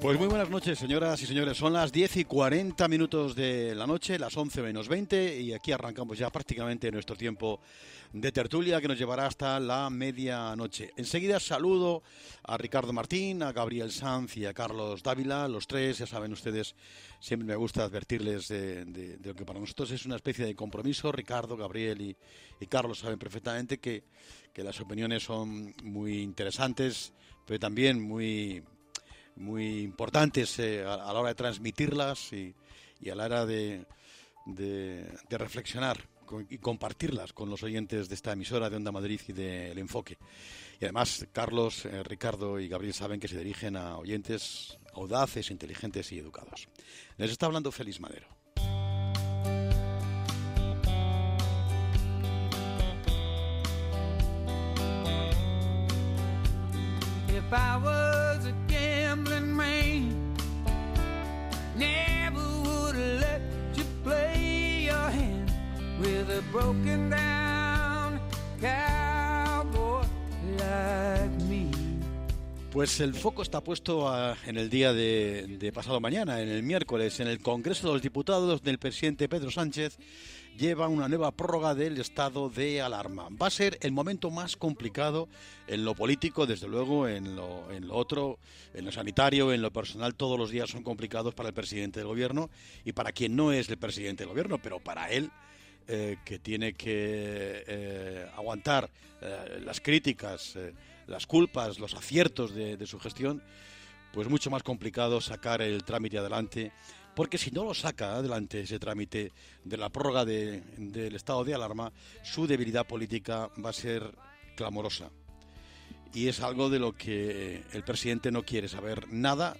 Pues muy buenas noches, señoras y señores. Son las 10:40 de la noche, las 11 menos 20, y aquí arrancamos ya prácticamente nuestro tiempo de tertulia que nos llevará hasta la medianoche. Enseguida saludo a Ricardo Martín, a Gabriel Sanz y a Carlos Dávila, los tres, ya saben ustedes, siempre me gusta advertirles de lo que para nosotros es una especie de compromiso. Ricardo, Gabriel y Carlos saben perfectamente que las opiniones son muy interesantes, pero también muy importantes a la hora de transmitirlas y a la hora de reflexionar y compartirlas con los oyentes de esta emisora de Onda Madrid y de El Enfoque. Y además Carlos, Ricardo y Gabriel saben que se dirigen a oyentes audaces, inteligentes y educados. Les está hablando Félix Madero. If I was a gambling man, never would let you play your hand with a broken down cowboy like me. Pues el foco está puesto en el día de pasado mañana, en el miércoles, en el Congreso de los Diputados, donde el presidente Pedro Sánchez lleva una nueva prórroga del estado de alarma. Va a ser el momento más complicado en lo político, desde luego, en lo otro, en lo sanitario, en lo personal. Todos los días son complicados para el presidente del gobierno y para quien no es el presidente del gobierno, pero para él, que tiene que aguantar las críticas, las culpas, los aciertos de su gestión, pues mucho más complicado sacar el trámite adelante, porque si no lo saca adelante ese trámite de la prórroga del estado de alarma, su debilidad política va a ser clamorosa. Y es algo de lo que el presidente no quiere saber nada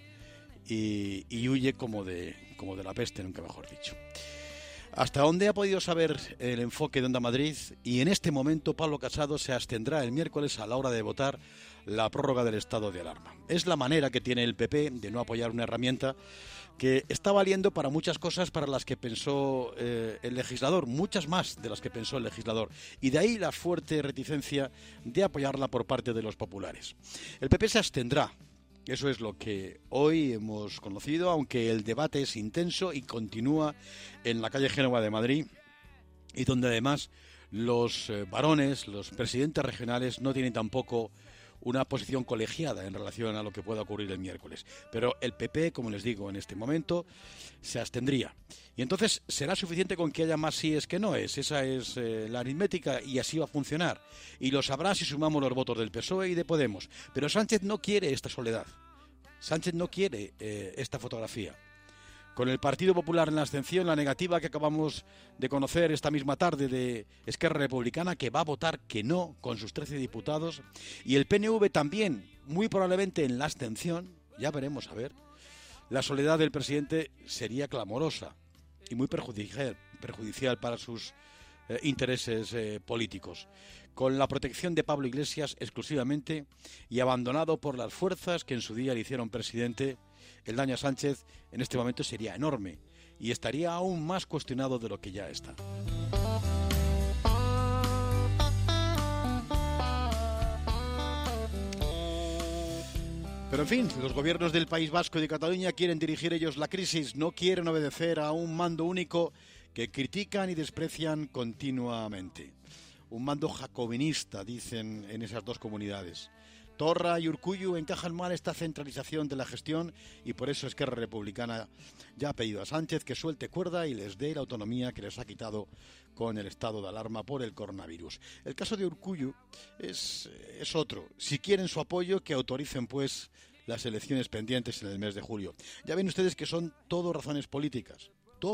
y huye como de la peste, nunca mejor dicho. Hasta dónde ha podido saber El Enfoque de Onda Madrid, y en este momento Pablo Casado se abstendrá el miércoles a la hora de votar la prórroga del estado de alarma. Es la manera que tiene el PP de no apoyar una herramienta que está valiendo para muchas cosas para las que pensó el legislador, muchas más de las que pensó el legislador, y de ahí la fuerte reticencia de apoyarla por parte de los populares. El PP se abstendrá. Eso es lo que hoy hemos conocido, aunque el debate es intenso y continúa en la calle Génova de Madrid, y donde además los varones, los presidentes regionales, no tienen tampoco una posición colegiada en relación a lo que pueda ocurrir el miércoles. Pero el PP, como les digo, en este momento se abstendría. Y entonces será suficiente con que haya más síes que noes. Esa es la aritmética, y así va a funcionar. Y lo sabrá si sumamos los votos del PSOE y de Podemos. Pero Sánchez no quiere esta soledad. Sánchez no quiere esta fotografía. Con el Partido Popular en la abstención, la negativa que acabamos de conocer esta misma tarde de Esquerra Republicana, que va a votar que no con sus 13 diputados, y el PNV también, muy probablemente en la abstención, ya veremos a ver, la soledad del presidente sería clamorosa y muy perjudicial para sus intereses políticos. Con la protección de Pablo Iglesias exclusivamente y abandonado por las fuerzas que en su día le hicieron presidente, el daño a Sánchez en este momento sería enorme y estaría aún más cuestionado de lo que ya está. Pero en fin, los gobiernos del País Vasco y de Cataluña quieren dirigir ellos la crisis, no quieren obedecer a un mando único que critican y desprecian continuamente. Un mando jacobinista, dicen en esas dos comunidades. Torra y Urkullu encajan mal esta centralización de la gestión, y por eso Esquerra Republicana ya ha pedido a Sánchez que suelte cuerda y les dé la autonomía que les ha quitado con el estado de alarma por el coronavirus. El caso de Urkullu es otro. Si quieren su apoyo, que autoricen pues las elecciones pendientes en el mes de julio. Ya ven ustedes que son todo razones políticas.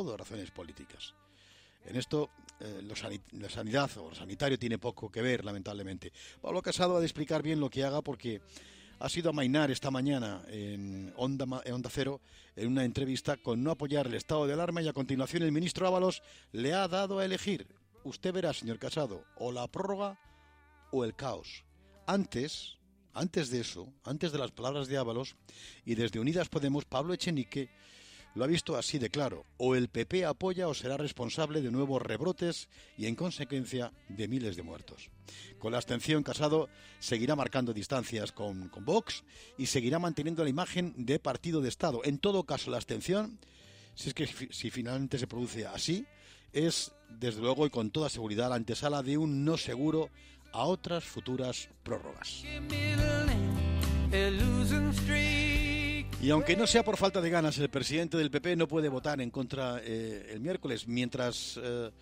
En esto la sanidad o lo sanitario tiene poco que ver, lamentablemente. Pablo Casado ha de explicar bien lo que haga, porque ha sido amainar esta mañana en Onda Cero en una entrevista con no apoyar el estado de alarma, y a continuación el ministro Ábalos le ha dado a elegir. Usted verá, señor Casado, o la prórroga o el caos. Antes de eso, antes de las palabras de Ábalos, y desde Unidas Podemos, Pablo Echenique lo ha visto así de claro: o el PP apoya o será responsable de nuevos rebrotes y, en consecuencia, de miles de muertos. Con la abstención, Casado seguirá marcando distancias con Vox y seguirá manteniendo la imagen de partido de Estado. En todo caso, la abstención, si finalmente se produce así, es, desde luego y con toda seguridad, la antesala de un no seguro a otras futuras prórrogas. Y aunque no sea por falta de ganas, el presidente del PP no puede votar en contra el miércoles, mientras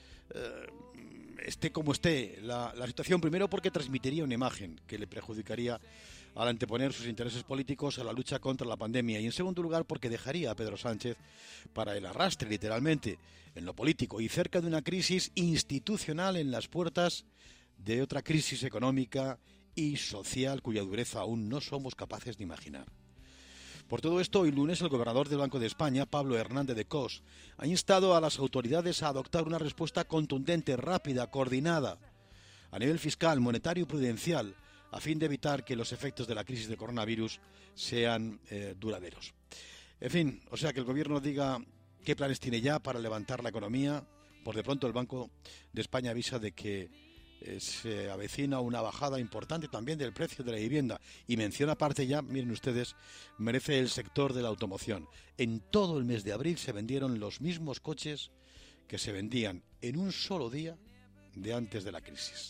esté como esté la situación. Primero, porque transmitiría una imagen que le perjudicaría al anteponer sus intereses políticos a la lucha contra la pandemia. Y en segundo lugar, porque dejaría a Pedro Sánchez para el arrastre, literalmente, en lo político y cerca de una crisis institucional en las puertas de otra crisis económica y social cuya dureza aún no somos capaces de imaginar. Por todo esto, hoy lunes, el gobernador del Banco de España, Pablo Hernández de Cos, ha instado a las autoridades a adoptar una respuesta contundente, rápida, coordinada, a nivel fiscal, monetario y prudencial, a fin de evitar que los efectos de la crisis de coronavirus sean duraderos. En fin, o sea, que el gobierno diga qué planes tiene ya para levantar la economía. Por de pronto, el Banco de España avisa de que se avecina una bajada importante también del precio de la vivienda, y menciona aparte ya, miren ustedes, merece el sector de la automoción. En todo el mes de abril se vendieron los mismos coches que se vendían en un solo día de antes de la crisis.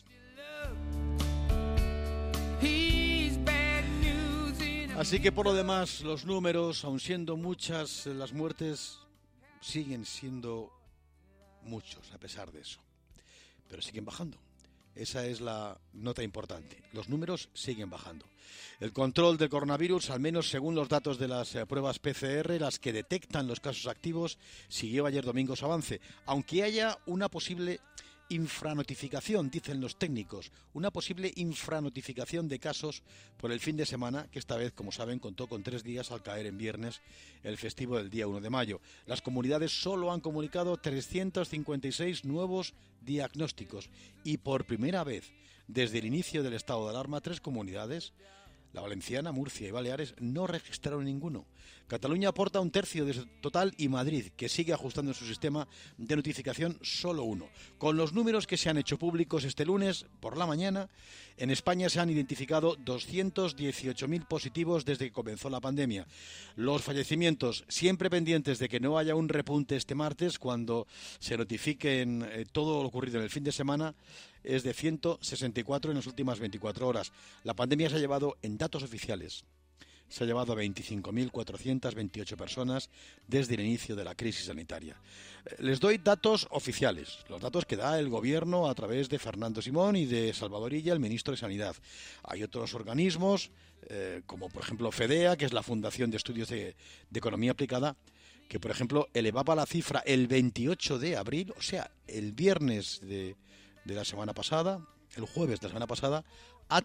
Así que, por lo demás, los números, aun siendo muchas las muertes, siguen siendo muchos a pesar de eso, pero siguen bajando. Esa es la nota importante. Los números siguen bajando. El control del coronavirus, al menos según los datos de las pruebas PCR, las que detectan los casos activos, siguió ayer domingo su avance, aunque haya una posible infranotificación, dicen los técnicos, una posible infranotificación de casos por el fin de semana, que esta vez, como saben, contó con 3 días al caer en viernes el festivo del día 1 de mayo. Las comunidades solo han comunicado 356 nuevos diagnósticos y, por primera vez desde el inicio del estado de alarma, 3 comunidades, la valenciana, Murcia y Baleares, no registraron ninguno. Cataluña aporta 1/3 de su total y Madrid, que sigue ajustando su sistema de notificación, solo 1. Con los números que se han hecho públicos este lunes por la mañana, en España se han identificado 218.000 positivos desde que comenzó la pandemia. Los fallecimientos, siempre pendientes de que no haya un repunte este martes cuando se notifiquen todo lo ocurrido en el fin de semana, es de 164 en las últimas 24 horas. La pandemia se ha llevado, en datos oficiales, se ha llevado a 25.428 personas desde el inicio de la crisis sanitaria. Les doy datos oficiales, los datos que da el Gobierno a través de Fernando Simón y de Salvador Illa, el ministro de Sanidad. Hay otros organismos, como por ejemplo FEDEA, que es la Fundación de Estudios de Economía Aplicada, que por ejemplo elevaba la cifra el 28 de abril, o sea, el viernes de la semana pasada, el jueves de la semana pasada, a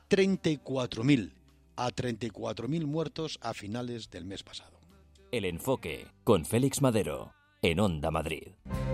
34.000 muertos a finales del mes pasado. El Enfoque, con Félix Madero, en Onda Madrid.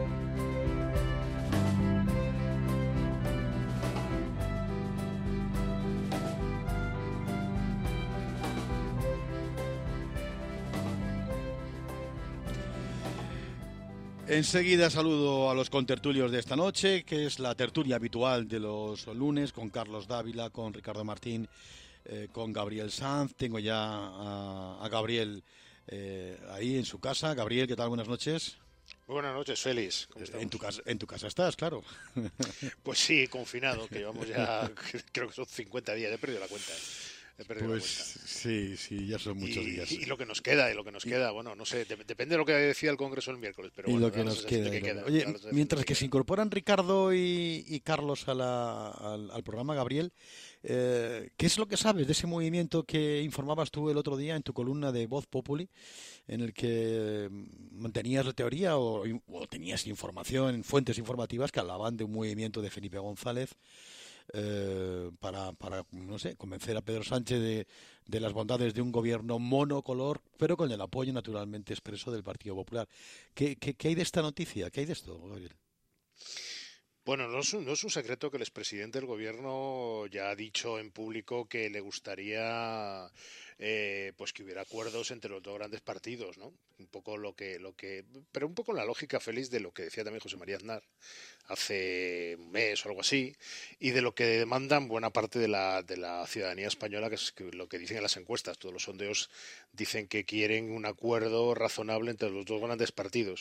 Enseguida saludo a los contertulios de esta noche, que es la tertulia habitual de los lunes, con Carlos Dávila, con Ricardo Martín, con Gabriel Sanz. Tengo ya a Gabriel ahí en su casa. Gabriel, ¿qué tal? Buenas noches. Muy buenas noches, Félix. ¿Cómo estamos? En tu casa estás, claro. Pues sí, confinado, que llevamos ya, creo que son 50 días, he perdido la cuenta. Pues sí, ya son muchos días. Y lo que nos queda, bueno, no sé, depende de lo que decida el Congreso el miércoles, pero bueno, y lo que nos queda. Oye, mientras que se incorporan Ricardo y Carlos al programa, Gabriel, ¿qué es lo que sabes de ese movimiento que informabas tú el otro día en tu columna de Voz Populi, en el que mantenías la teoría o tenías información, fuentes informativas que hablaban de un movimiento de Felipe González para no sé, convencer a Pedro Sánchez de las bondades de un gobierno monocolor, pero con el apoyo naturalmente expreso del Partido Popular? ¿Qué hay de esta noticia? ¿Qué hay de esto, Gabriel? Bueno, no es un secreto que el expresidente del gobierno ya ha dicho en público que le gustaría pues que hubiera acuerdos entre los dos grandes partidos, ¿no? Un poco pero un poco la lógica feliz de lo que decía también José María Aznar hace un mes o algo así, y de lo que demandan buena parte de la ciudadanía española, que es lo que dicen en las encuestas. Todos los sondeos dicen que quieren un acuerdo razonable entre los dos grandes partidos.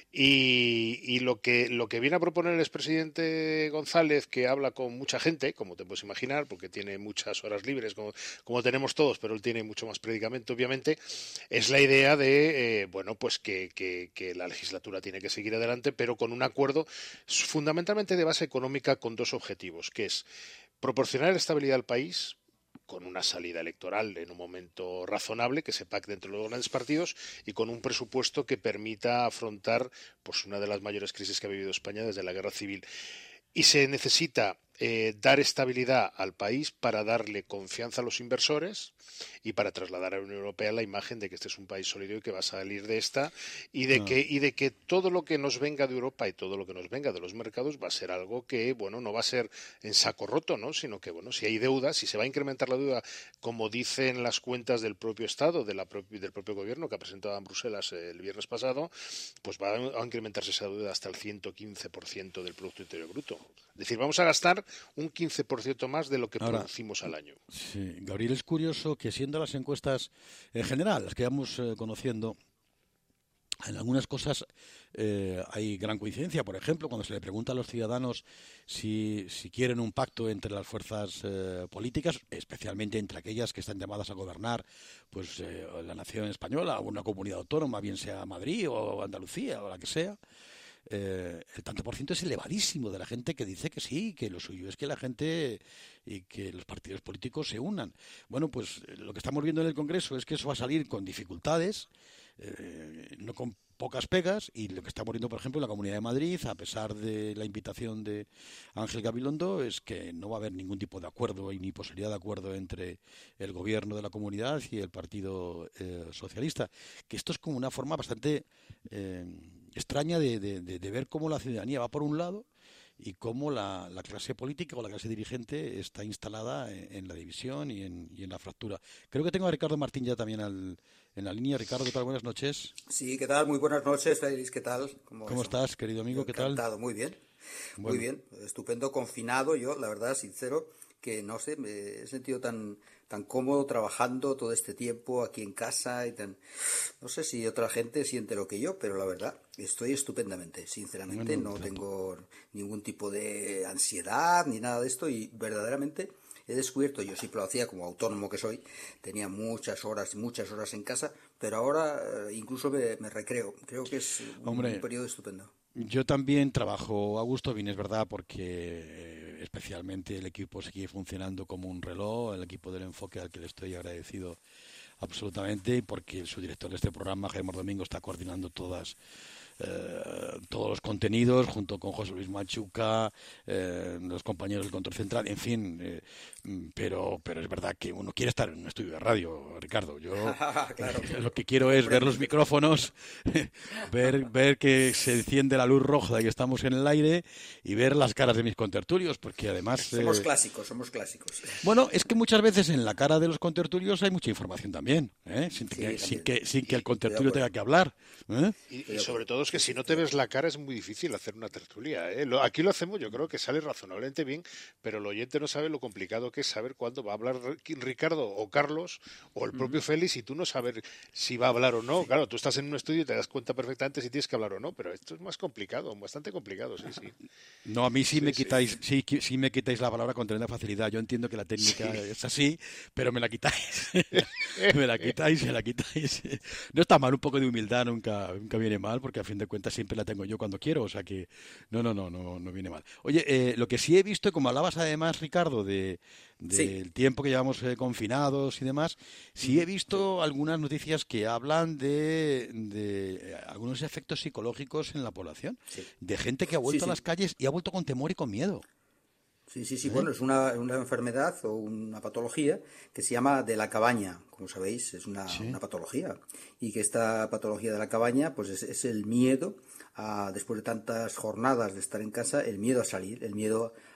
Y lo que viene a proponer el expresidente González, que habla con mucha gente, como te puedes imaginar, porque tiene muchas horas libres, como tenemos todos, pero él tiene mucho más predicamento, obviamente, es la idea de, pues que la legislatura tiene que seguir adelante, pero con un acuerdo fundamentalmente de base económica con dos objetivos, que es proporcionar estabilidad al país con una salida electoral en un momento razonable, que se pacte entre los grandes partidos, y con un presupuesto que permita afrontar pues una de las mayores crisis que ha vivido España desde la Guerra Civil. Y se necesita dar estabilidad al país para darle confianza a los inversores y para trasladar a la Unión Europea la imagen de que este es un país sólido y que va a salir de esta, y de que todo lo que nos venga de Europa y todo lo que nos venga de los mercados va a ser algo que, no va a ser en saco roto, ¿no? Sino que, si hay deuda, si se va a incrementar la deuda, como dicen las cuentas del propio Estado, del propio gobierno que ha presentado en Bruselas el viernes pasado, pues va a incrementarse esa deuda hasta el 115% del Producto Interior Bruto. Es decir, vamos a gastar un 15% más de lo que producimos al año. Sí, Gabriel, es curioso que siendo las encuestas en general, las que vamos conociendo, en algunas cosas hay gran coincidencia. Por ejemplo, cuando se le pregunta a los ciudadanos si quieren un pacto entre las fuerzas políticas, especialmente entre aquellas que están llamadas a gobernar pues la nación española o una comunidad autónoma, bien sea Madrid o Andalucía o la que sea, el tanto por ciento es elevadísimo de la gente que dice que sí, que lo suyo es que la gente y que los partidos políticos se unan. Bueno, pues lo que estamos viendo en el Congreso es que eso va a salir con dificultades, no con pocas pegas, y lo que estamos viendo, por ejemplo, en la Comunidad de Madrid, a pesar de la invitación de Ángel Gabilondo, es que no va a haber ningún tipo de acuerdo y ni posibilidad de acuerdo entre el gobierno de la comunidad y el Partido Socialista, que esto es como una forma bastante extraña de ver cómo la ciudadanía va por un lado y cómo la clase política o la clase dirigente está instalada en la división y en la fractura. Creo que tengo a Ricardo Martín ya también en la línea. Ricardo, ¿qué tal? Buenas noches. Sí, ¿qué tal? Muy buenas noches, Félix, ¿qué tal? ¿Cómo estás, querido amigo? ¿Qué tal? Encantado, muy bien. Bueno. Muy bien, estupendo, confinado. Yo, la verdad, sincero, que no sé, me he sentido tan cómodo trabajando todo este tiempo aquí en casa y no sé si otra gente siente lo que yo, pero la verdad estoy estupendamente, sinceramente. No tengo ningún tipo de ansiedad ni nada de esto, y verdaderamente he descubierto, yo siempre lo hacía como autónomo que soy, tenía muchas horas en casa, pero ahora incluso me recreo. Creo que es un periodo estupendo. Yo también trabajo a gusto, bien es verdad, porque especialmente el equipo sigue funcionando como un reloj, el equipo del Enfoque, al que le estoy agradecido absolutamente, porque su director de este programa, Jaime Domingo, está coordinando todos los contenidos junto con José Luis Machuca, los compañeros del Control Central, en fin, pero es verdad que uno quiere estar en un estudio de radio, Ricardo. Yo claro, lo que quiero es ver los micrófonos, ver que se enciende la luz roja y estamos en el aire, y ver las caras de mis contertulios, porque además somos clásicos. Bueno, es que muchas veces en la cara de los contertulios hay mucha información también, sin que el contertulio tenga que hablar, y sobre todo es que si no te ves la cara es muy difícil hacer una tertulia, Aquí lo hacemos, yo creo que sale razonablemente bien, pero el oyente no sabe lo complicado que es saber cuándo va a hablar Ricardo o Carlos o el propio Félix, y tú no saber si va a hablar o no. Claro, tú estás en un estudio y te das cuenta perfectamente si tienes que hablar o no, pero esto es más complicado, bastante complicado, sí. No, a mí sí me quitáis la palabra con tremenda facilidad. Yo entiendo que la técnica es así, pero me la quitáis. me la quitáis. No está mal, un poco de humildad nunca viene mal, porque a fin de cuentas siempre la tengo yo cuando quiero, o sea que no viene mal. Oye, lo que sí he visto, como hablabas además, Ricardo, del tiempo que llevamos confinados y demás, sí he visto algunas noticias que hablan de algunos efectos psicológicos en la población, de gente que ha vuelto a las calles y ha vuelto con temor y con miedo. Sí, bueno, es una enfermedad o una patología que se llama de la cabaña, como sabéis, es una patología, y que esta patología de la cabaña pues es el miedo después de tantas jornadas de estar en casa, el miedo a salir, el miedo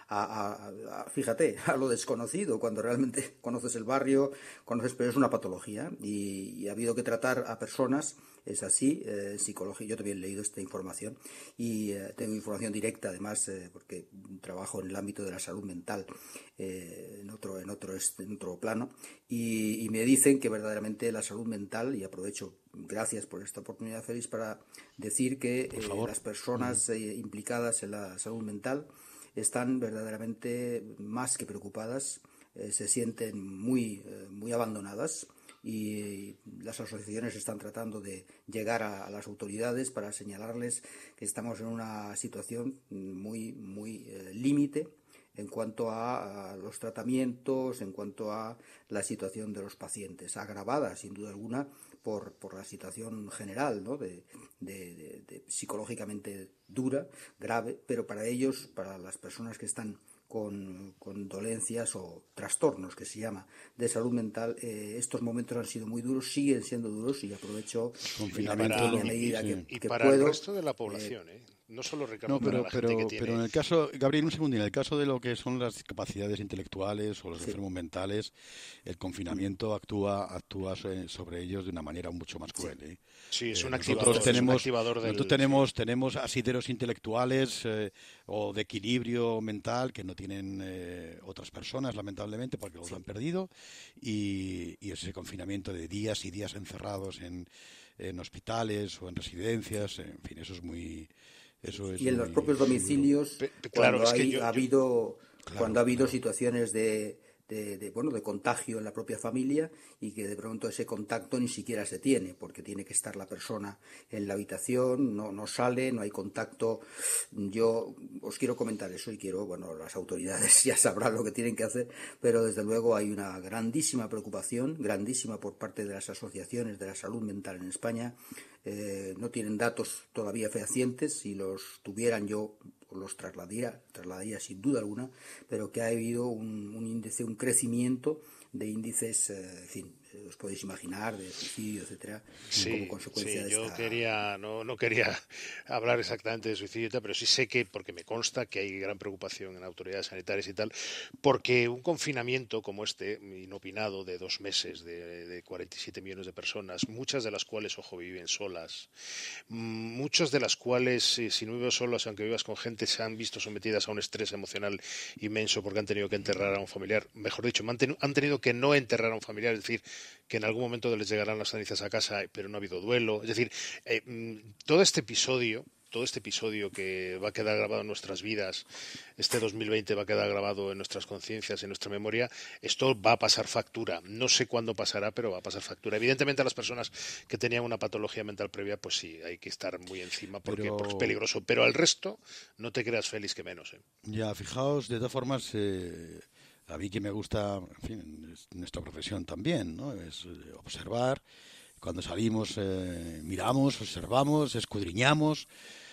fíjate, a lo desconocido, cuando realmente conoces el barrio, pero es una patología y ha habido que tratar a personas, es así, psicología. Yo también he leído esta información y tengo información directa, además, porque trabajo en el ámbito de la salud mental en otro plano, y me dicen que verdaderamente la salud mental, y aprovecho, gracias por esta oportunidad, Félix, para decir que las personas implicadas en la salud mental están verdaderamente más que preocupadas, se sienten muy abandonadas, y las asociaciones están tratando de llegar a las autoridades para señalarles que estamos en una situación muy límite en cuanto a los tratamientos, en cuanto a la situación de los pacientes, agravada sin duda alguna por la situación general, ¿no? de psicológicamente dura, grave, pero para ellos, para las personas que están con dolencias o trastornos, que se llama, de salud mental, estos momentos han sido muy duros, siguen siendo duros, y aprovecho para puedo, el resto de la población, no solo Ricardo, para la gente que tiene... Pero en el caso, Gabriel, un segundo, en el caso de lo que son las capacidades intelectuales o los enfermos mentales, el confinamiento actúa sobre ellos de una manera mucho más cruel. Sí, es un activador. Nosotros tenemos asideros intelectuales o de equilibrio mental que no tienen otras personas, lamentablemente, porque los han perdido, y ese confinamiento de días y días encerrados en hospitales o en residencias, en fin, eso es muy... y en los propios domicilios, cuando ha habido situaciones de contagio en la propia familia, y que de pronto ese contacto ni siquiera se tiene, porque tiene que estar la persona en la habitación, no sale, no hay contacto. Yo os quiero comentar eso, y las autoridades ya sabrán lo que tienen que hacer, pero desde luego hay una grandísima preocupación, grandísima, por parte de las asociaciones de la salud mental en España. No tienen datos todavía fehacientes; si los tuvieran yo los trasladaría sin duda alguna, pero que ha habido un crecimiento de índices, en fin, os podéis imaginar, de suicidio, etcétera, como consecuencia de yo esta... no quería hablar exactamente de suicidio, pero sí sé que, porque me consta que hay gran preocupación en autoridades sanitarias y tal, porque un confinamiento como este, inopinado, de 2 meses, de 47 millones de personas, muchas de las cuales, ojo, viven solas, muchas de las cuales, si no vives solas, aunque vivas con gente, se han visto sometidas a un estrés emocional inmenso porque han tenido que enterrar a un familiar, mejor dicho, han tenido que no enterrar a un familiar, es decir, que en algún momento les llegarán las cenizas a casa, pero no ha habido duelo. Es decir, todo este episodio que va a quedar grabado en nuestras vidas, este 2020 va a quedar grabado en nuestras conciencias, en nuestra memoria, esto va a pasar factura. No sé cuándo pasará, pero va a pasar factura. Evidentemente, a las personas que tenían una patología mental previa, pues sí, hay que estar muy encima porque es peligroso. Pero al resto, no te creas, Félix, que menos. Ya, fijaos, de todas formas... A mí que me gusta, en fin, nuestra profesión también, ¿no? Es observar. Cuando salimos, miramos, observamos, escudriñamos.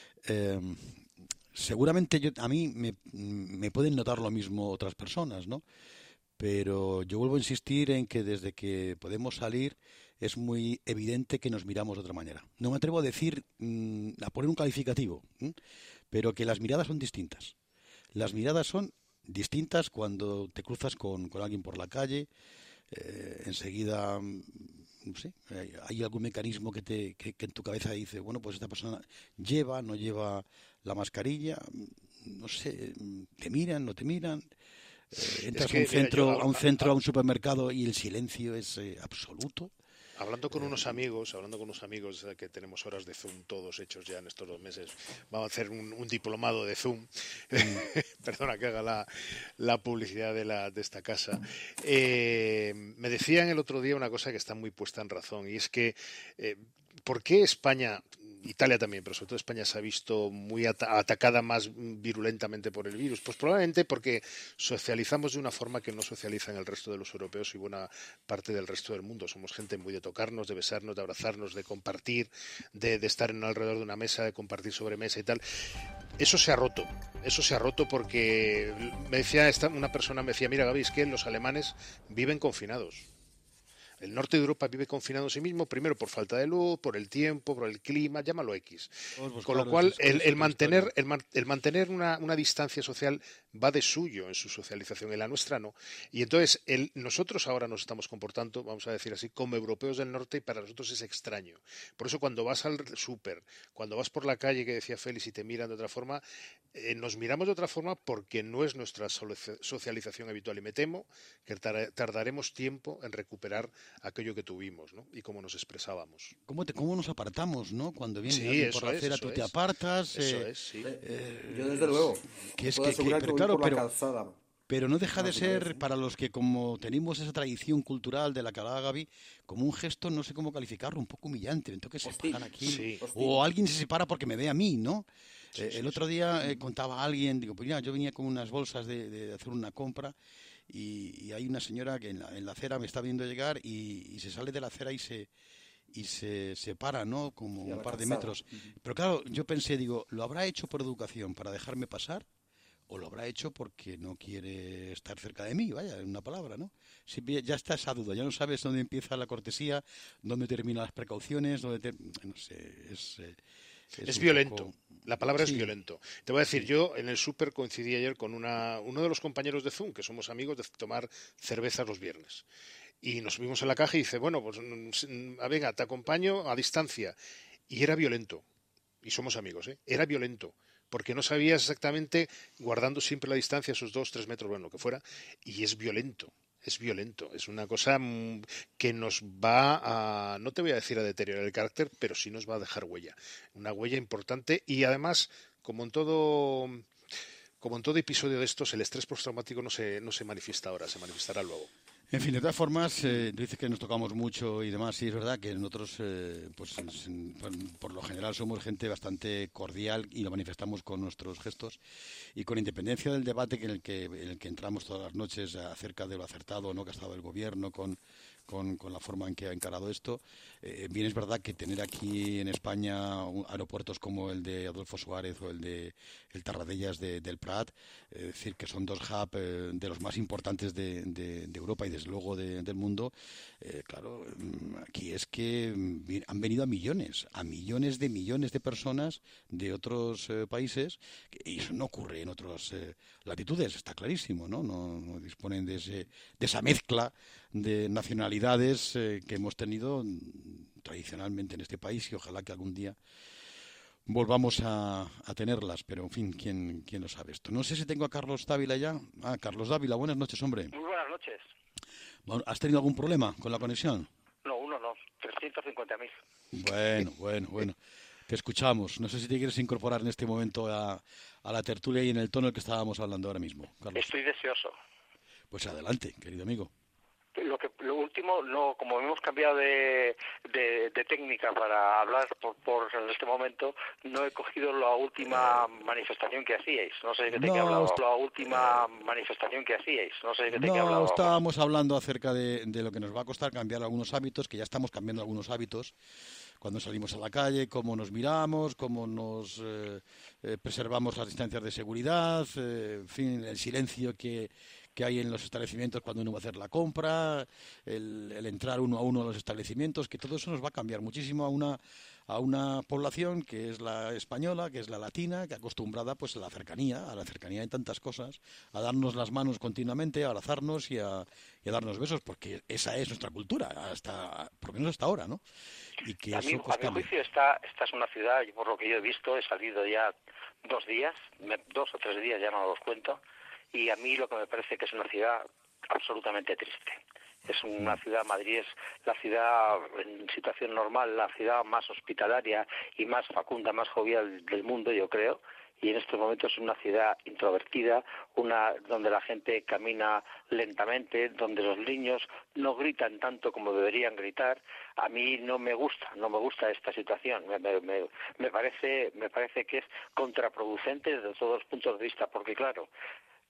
Seguramente a mí me pueden notar lo mismo otras personas, ¿no? Pero yo vuelvo a insistir en que desde que podemos salir es muy evidente que nos miramos de otra manera. No me atrevo a decir, a poner un calificativo, pero que las miradas son distintas. Las miradas son distintas cuando te cruzas con alguien por la calle. Enseguida, no sé, hay algún mecanismo que en tu cabeza dice, bueno, pues esta persona no lleva la mascarilla, no sé, te miran, no te miran. Entras a un supermercado y el silencio es absoluto. Hablando con unos amigos que tenemos horas de Zoom todos hechos ya en estos 2 meses, vamos a hacer un diplomado de Zoom. Perdona que haga la publicidad de esta casa. Me decían el otro día una cosa que está muy puesta en razón, y es que ¿por qué España, Italia también, pero sobre todo España, se ha visto muy atacada más virulentamente por el virus? Pues probablemente porque socializamos de una forma que no socializa en el resto de los europeos y buena parte del resto del mundo. Somos gente muy de tocarnos, de besarnos, de abrazarnos, de compartir, de estar alrededor de una mesa, de compartir sobremesa y tal. Eso se ha roto porque una persona me decía, mira, Gaby, es que los alemanes viven confinados. El norte de Europa vive confinado a sí mismo, primero por falta de luz, por el tiempo, por el clima, llámalo X. Pues Con claro, lo cual, es el mantener, historia. el mantener una distancia social va de suyo en su socialización, en la nuestra no. Y entonces, nosotros ahora nos estamos comportando, vamos a decir así, como europeos del norte, y para nosotros es extraño. Por eso, cuando vas al súper, cuando vas por la calle, que decía Félix, y te miran de otra forma, nos miramos de otra forma porque no es nuestra socialización habitual. Y me temo que tardaremos tiempo en recuperar aquello que tuvimos, ¿no? Y cómo nos expresábamos. ¿Cómo nos apartamos, ¿no? Cuando viene Sí, alguien por la acera, tú te apartas. Eso es, sí. Yo desde luego, puedo asegurar que Pero voy claro, por la calzada. pero no deja de Más de una vez, ser, para los que como tenemos esa tradición cultural de la que hablaba Gaby, como un gesto, no sé cómo calificarlo, un poco humillante. Me tengo que separar aquí. Sí. O alguien se separa porque me ve a mí, ¿no? Sí, El otro día contaba a alguien, digo, pues mira, yo venía con unas bolsas de hacer una compra y hay una señora que en la acera me está viendo llegar y se sale de la acera y se separa, ¿no? Como Sí, a un la par de calzada. metros. Pero claro, yo pensé, digo, ¿lo habrá hecho por educación para dejarme pasar? ¿O lo habrá hecho porque no quiere estar cerca de mí? Vaya, en una palabra, ¿no? Ya está esa duda, ya no sabes dónde empieza la cortesía, dónde terminan las precauciones, no sé, Es un violento. poco... La palabra es Sí, violento. Te voy a decir, sí. yo en el súper coincidí ayer con uno de los compañeros de Zoom, que somos amigos de tomar cervezas los viernes. Y nos vimos en la caja y dice, bueno, pues venga, te acompaño a distancia. Y era violento. Y somos amigos, ¿eh? Era violento. Porque no sabías exactamente, guardando siempre la distancia, esos 2, 3 metros, bueno, lo que fuera. Y es violento. Es violento. Es una cosa que nos va a, no te voy a decir a deteriorar el carácter, pero sí nos va a dejar huella. Una huella importante y además, como en todo episodio de estos, el estrés postraumático no se manifiesta ahora, se manifestará luego. En fin, de todas formas, dices que nos tocamos mucho y demás, y es verdad que nosotros, pues, por lo general somos gente bastante cordial y lo manifestamos con nuestros gestos y con independencia del debate en el que entramos todas las noches acerca de lo acertado o no que ha estado el gobierno con la forma en que ha encarado esto. Bien es verdad que tener aquí en España aeropuertos como el de Adolfo Suárez o el de el Tarradellas del Prat, es decir, que son dos hubs de los más importantes de Europa y desde luego del mundo, claro, aquí es que han venido a millones de personas de otros países, y eso no ocurre en otras latitudes, está clarísimo, ¿no? No disponen de esa mezcla de nacionalidades que hemos tenido tradicionalmente en este país y ojalá que algún día volvamos a tenerlas, pero en fin, ¿quién lo sabe esto? No sé si tengo a Carlos Dávila ya. Carlos Dávila, buenas noches, hombre. Muy buenas noches. Bueno, ¿has tenido algún problema con la conexión? No, uno no, 350.000. Bueno. Te escuchamos. No sé si te quieres incorporar en este momento a la tertulia y en el tono en el que estábamos hablando ahora mismo, Carlos. Estoy deseoso. Pues adelante, querido amigo. Lo último, no, como hemos cambiado de técnica para hablar en este momento, no he cogido la última manifestación que hacíais. No sé de qué hablaba. La última manifestación que hacíais. No sé de qué hablaba. No, estábamos hablando acerca de lo que nos va a costar cambiar algunos hábitos, que ya estamos cambiando algunos hábitos cuando salimos a la calle, cómo nos miramos, cómo nos preservamos las distancias de seguridad, en fin, el silencio que hay en los establecimientos cuando uno va a hacer la compra, el entrar uno a uno a los establecimientos, que todo eso nos va a cambiar muchísimo a una población que es la española, que es la latina, que acostumbrada pues a la cercanía en tantas cosas, a darnos las manos continuamente, a abrazarnos y a darnos besos, porque esa es nuestra cultura, por lo menos hasta ahora, ¿no? Y que a eso mi cambie. juicio esta es una ciudad, y por lo que yo he visto, he salido ya 2 días, 2 o 3 días, ya no los cuento, y a mí lo que me parece que es una ciudad absolutamente triste. Es una ciudad, Madrid es la ciudad en situación normal, la ciudad más hospitalaria y más facunda, más jovial del mundo, yo creo, y en estos momentos es una ciudad introvertida, donde la gente camina lentamente, donde los niños no gritan tanto como deberían gritar. A mí no me gusta esta situación. Me parece que es contraproducente desde todos los puntos de vista, porque claro,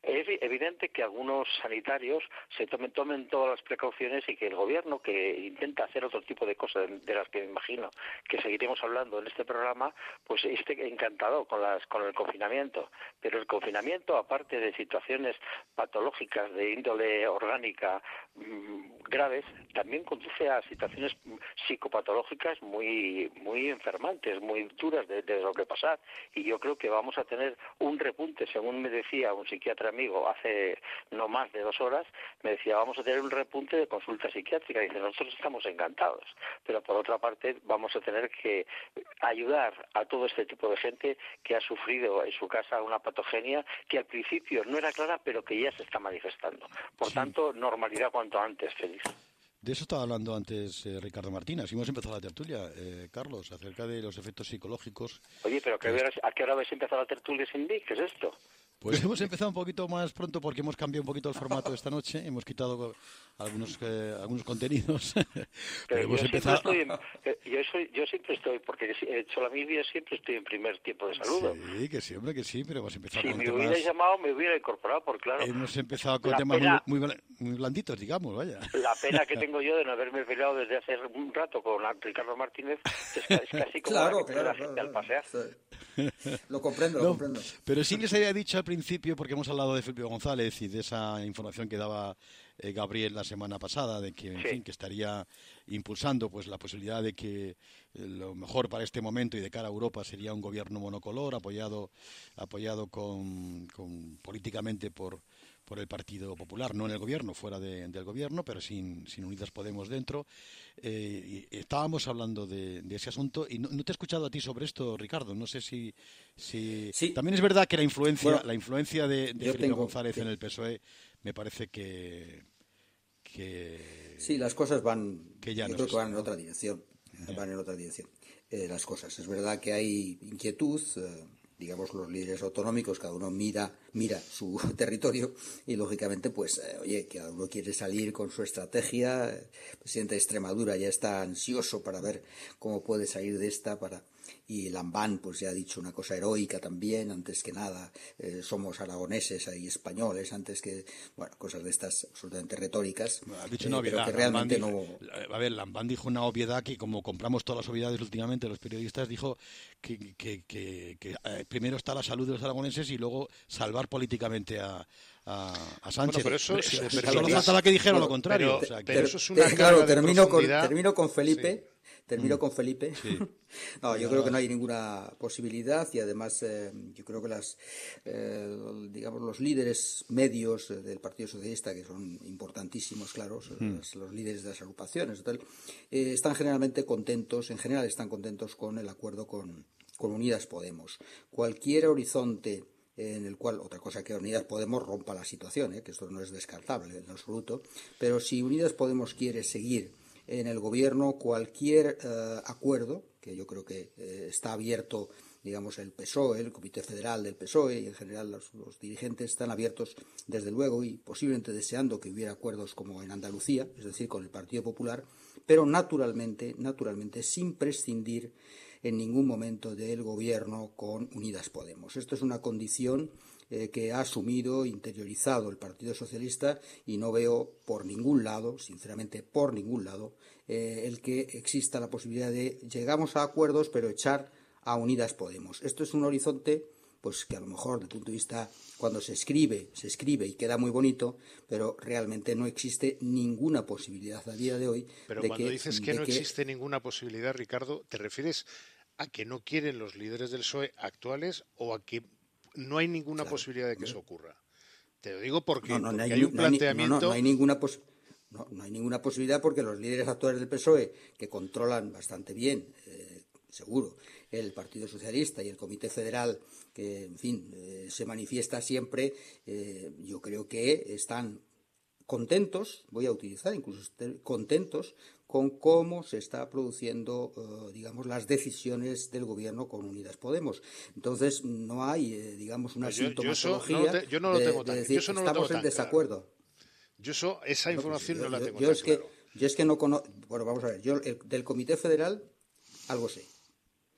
Es evidente que algunos sanitarios se tomen todas las precauciones y que el gobierno, que intenta hacer otro tipo de cosas de las que me imagino que seguiremos hablando en este programa, pues esté encantado con el confinamiento. Pero el confinamiento, aparte de situaciones patológicas de índole orgánica graves, también conduce a situaciones psicopatológicas muy enfermantes, muy duras de lo que pasar. Y yo creo que vamos a tener un repunte, según me decía un psiquiatra amigo hace no más de 2 horas, me decía, vamos a tener un repunte de consulta psiquiátrica. Dice, nosotros estamos encantados, pero por otra parte vamos a tener que ayudar a todo este tipo de gente que ha sufrido en su casa una patogenia que al principio no era clara, pero que ya se está manifestando. Por tanto, normalidad cuanto antes, Félix. De eso estaba hablando antes Ricardo Martínez. Hemos empezado la tertulia, Carlos, acerca de los efectos psicológicos. Oye, pero ¿a qué hora habéis empezado la tertulia sin mí? ¿Qué es esto? Pues hemos empezado un poquito más pronto porque hemos cambiado un poquito el formato de esta noche. Hemos quitado algunos contenidos. Pero hemos yo empezado... yo siempre estoy, porque he hecho la misma, siempre estoy en primer tiempo de saludo. Sí, que sí, pero hemos empezado con temas... Si me hubierais llamado, me hubiera incorporado, por claro. Hemos empezado con temas muy blanditos, digamos, vaya. La pena que tengo yo de no haberme peleado desde hace un rato con Ricardo Martínez es casi como la gente al pasear. Lo comprendo. Pero sí les había dicho al principio, porque hemos hablado de Felipe González y de esa información que daba Gabriel la semana pasada, de que, en fin, que estaría impulsando pues la posibilidad de que lo mejor para este momento y de cara a Europa sería un gobierno monocolor, apoyado políticamente por el Partido Popular, no en el gobierno, fuera del gobierno, pero sin Unidas Podemos dentro. Y estábamos hablando de ese asunto y no te he escuchado a ti sobre esto, Ricardo. No sé si sí. También es verdad que la influencia de Felipe González en el PSOE me parece que sí, las cosas van, yo creo que van en otra dirección. Las cosas. Es verdad que hay inquietud. Digamos, los líderes autonómicos, cada uno mira su territorio y, lógicamente, pues, cada uno quiere salir con su estrategia. El presidente de Extremadura ya está ansioso para ver cómo puede salir de esta. Y Lambán, pues, ya ha dicho una cosa heroica también, antes que nada, somos aragoneses y españoles, antes que, bueno, cosas de estas absolutamente retóricas. Ha dicho una obviedad. Pero que realmente Lambán dijo una obviedad que, como compramos todas las obviedades últimamente, los periodistas, dijo que primero está la salud de los aragoneses y luego salvar políticamente a Sánchez. Bueno, pero solo faltaba que dijera lo contrario. Pero eso es una carga de profundidad. Termino con Felipe. Sí. No, yo creo que no hay ninguna posibilidad y además yo creo que los líderes medios del Partido Socialista, que son importantísimos, claro, los líderes de las agrupaciones, están generalmente contentos, con el acuerdo con Unidas Podemos. Cualquier horizonte en el cual, otra cosa que Unidas Podemos rompa la situación, que esto no es descartable en absoluto, pero si Unidas Podemos quiere seguir en el gobierno, cualquier acuerdo, que yo creo que está abierto, digamos, el PSOE, el Comité Federal del PSOE y en general los dirigentes están abiertos, desde luego, y posiblemente deseando que hubiera acuerdos como en Andalucía, es decir, con el Partido Popular, pero naturalmente, sin prescindir en ningún momento del gobierno con Unidas Podemos. Esto es una condición que ha asumido, interiorizado el Partido Socialista, y no veo por ningún lado, sinceramente por ningún lado, el que exista la posibilidad de llegamos a acuerdos pero echar a Unidas Podemos. Esto es un horizonte pues que a lo mejor desde el punto de vista, cuando se escribe y queda muy bonito, pero realmente no existe ninguna posibilidad a día de hoy. Pero cuando dices que no existe ninguna posibilidad, Ricardo, ¿te refieres a que no quieren los líderes del PSOE actuales o a que no hay ninguna posibilidad de que eso ocurra? Te lo digo porque hay un planteamiento... No hay ninguna posibilidad porque los líderes actuales del PSOE, que controlan bastante bien, seguro, el Partido Socialista y el Comité Federal, que, en fin, se manifiesta siempre, yo creo que están contentos, voy a utilizar incluso contentos, con cómo se está produciendo, digamos, las decisiones del gobierno con Unidas Podemos. Entonces, no hay, digamos, una sintomatología yo no lo tengo de decir, estamos en desacuerdo. Claro. Esa información no la tengo yo tan es claro. Yo es que no conozco... Bueno, vamos a ver, yo del Comité Federal algo sé.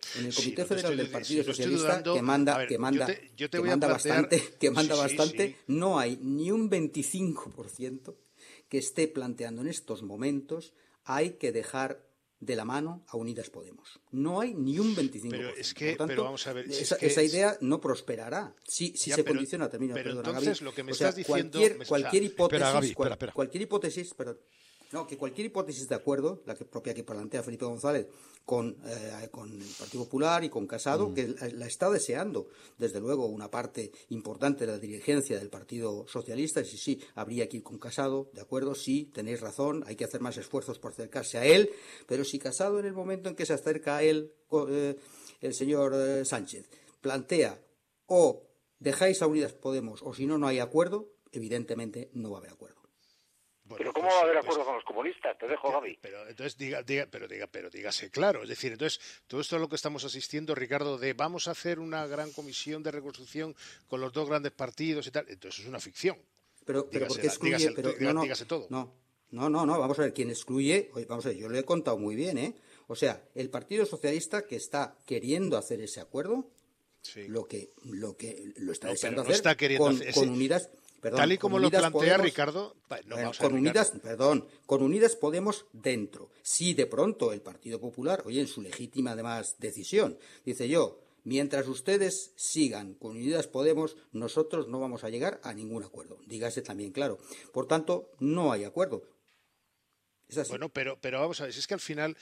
En el Comité no Federal del Partido no Socialista, dudando, que manda, a ver, que manda, yo te que voy a manda plantear, bastante, que manda bastante, sí. no hay ni un 25% que esté planteando en estos momentos hay que dejar de la mano a Unidas Podemos. No hay ni un 25%. Pero es que, por tanto, pero vamos a ver, esa idea no prosperará. Si ya, se pero, condiciona, termino, pero perdona, entonces Gaby. lo que me O sea, estás diciendo, cualquier hipótesis, espera, Gaby, espera. cualquier hipótesis, perdón. No, que cualquier hipótesis de acuerdo, la que propia que plantea Felipe González con el Partido Popular y con Casado, que la está deseando, desde luego, una parte importante de la dirigencia del Partido Socialista, y sí, habría que ir con Casado, de acuerdo, sí, tenéis razón, hay que hacer más esfuerzos por acercarse a él, pero si Casado en el momento en que se acerca a él, el señor Sánchez, plantea o dejáis a Unidas Podemos o si no, no hay acuerdo, evidentemente no va a haber acuerdo. Bueno, pero ¿cómo pues, va a haber acuerdo con los comunistas? Te dejo, Gaby. Pero entonces dígase claro. Es decir, entonces todo esto es lo que estamos asistiendo, Ricardo, de vamos a hacer una gran comisión de reconstrucción con los dos grandes partidos y tal. Entonces es una ficción. Pero ¿por qué excluye? Dígase todo. No, vamos a ver, quién excluye, vamos a ver, yo lo he contado muy bien, ¿eh? O sea, el Partido Socialista que está queriendo hacer ese acuerdo, sí. lo está deseando no hacer está queriendo hacer con Unidas. Perdón, tal y como lo plantea Podemos, Ricardo, con Unidas Podemos dentro. Si de pronto el Partido Popular, oye, en su legítima además decisión, dice mientras ustedes sigan con Unidas Podemos, nosotros no vamos a llegar a ningún acuerdo. Dígase también claro. Por tanto, no hay acuerdo. Es así. Bueno, pero vamos a ver, si es que al final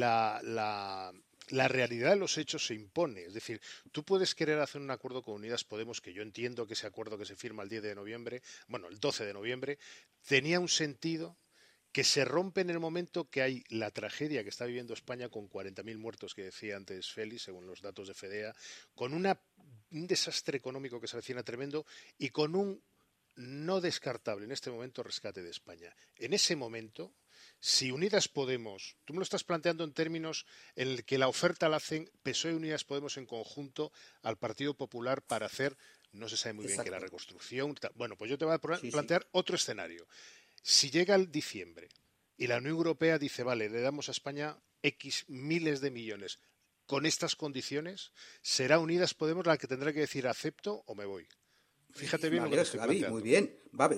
la realidad de los hechos se impone. Es decir, tú puedes querer hacer un acuerdo con Unidas Podemos, que yo entiendo que ese acuerdo que se firma el 10 de noviembre, bueno, el 12 de noviembre, tenía un sentido que se rompe en el momento que hay la tragedia que está viviendo España con 40.000 muertos, que decía antes Félix, según los datos de FEDEA, con un desastre económico que se avecina tremendo y con un no descartable en este momento rescate de España. En ese momento, si Unidas Podemos, tú me lo estás planteando en términos en el que la oferta la hacen PSOE y Unidas Podemos en conjunto al Partido Popular para hacer, no se sabe muy bien qué la reconstrucción. Bueno, pues yo te voy a plantear otro escenario. Si llega el diciembre y la Unión Europea dice, vale, le damos a España X miles de millones, con estas condiciones, será Unidas Podemos la que tendrá que decir acepto o me voy. Fíjate bien lo que estoy planteando. Muy bien,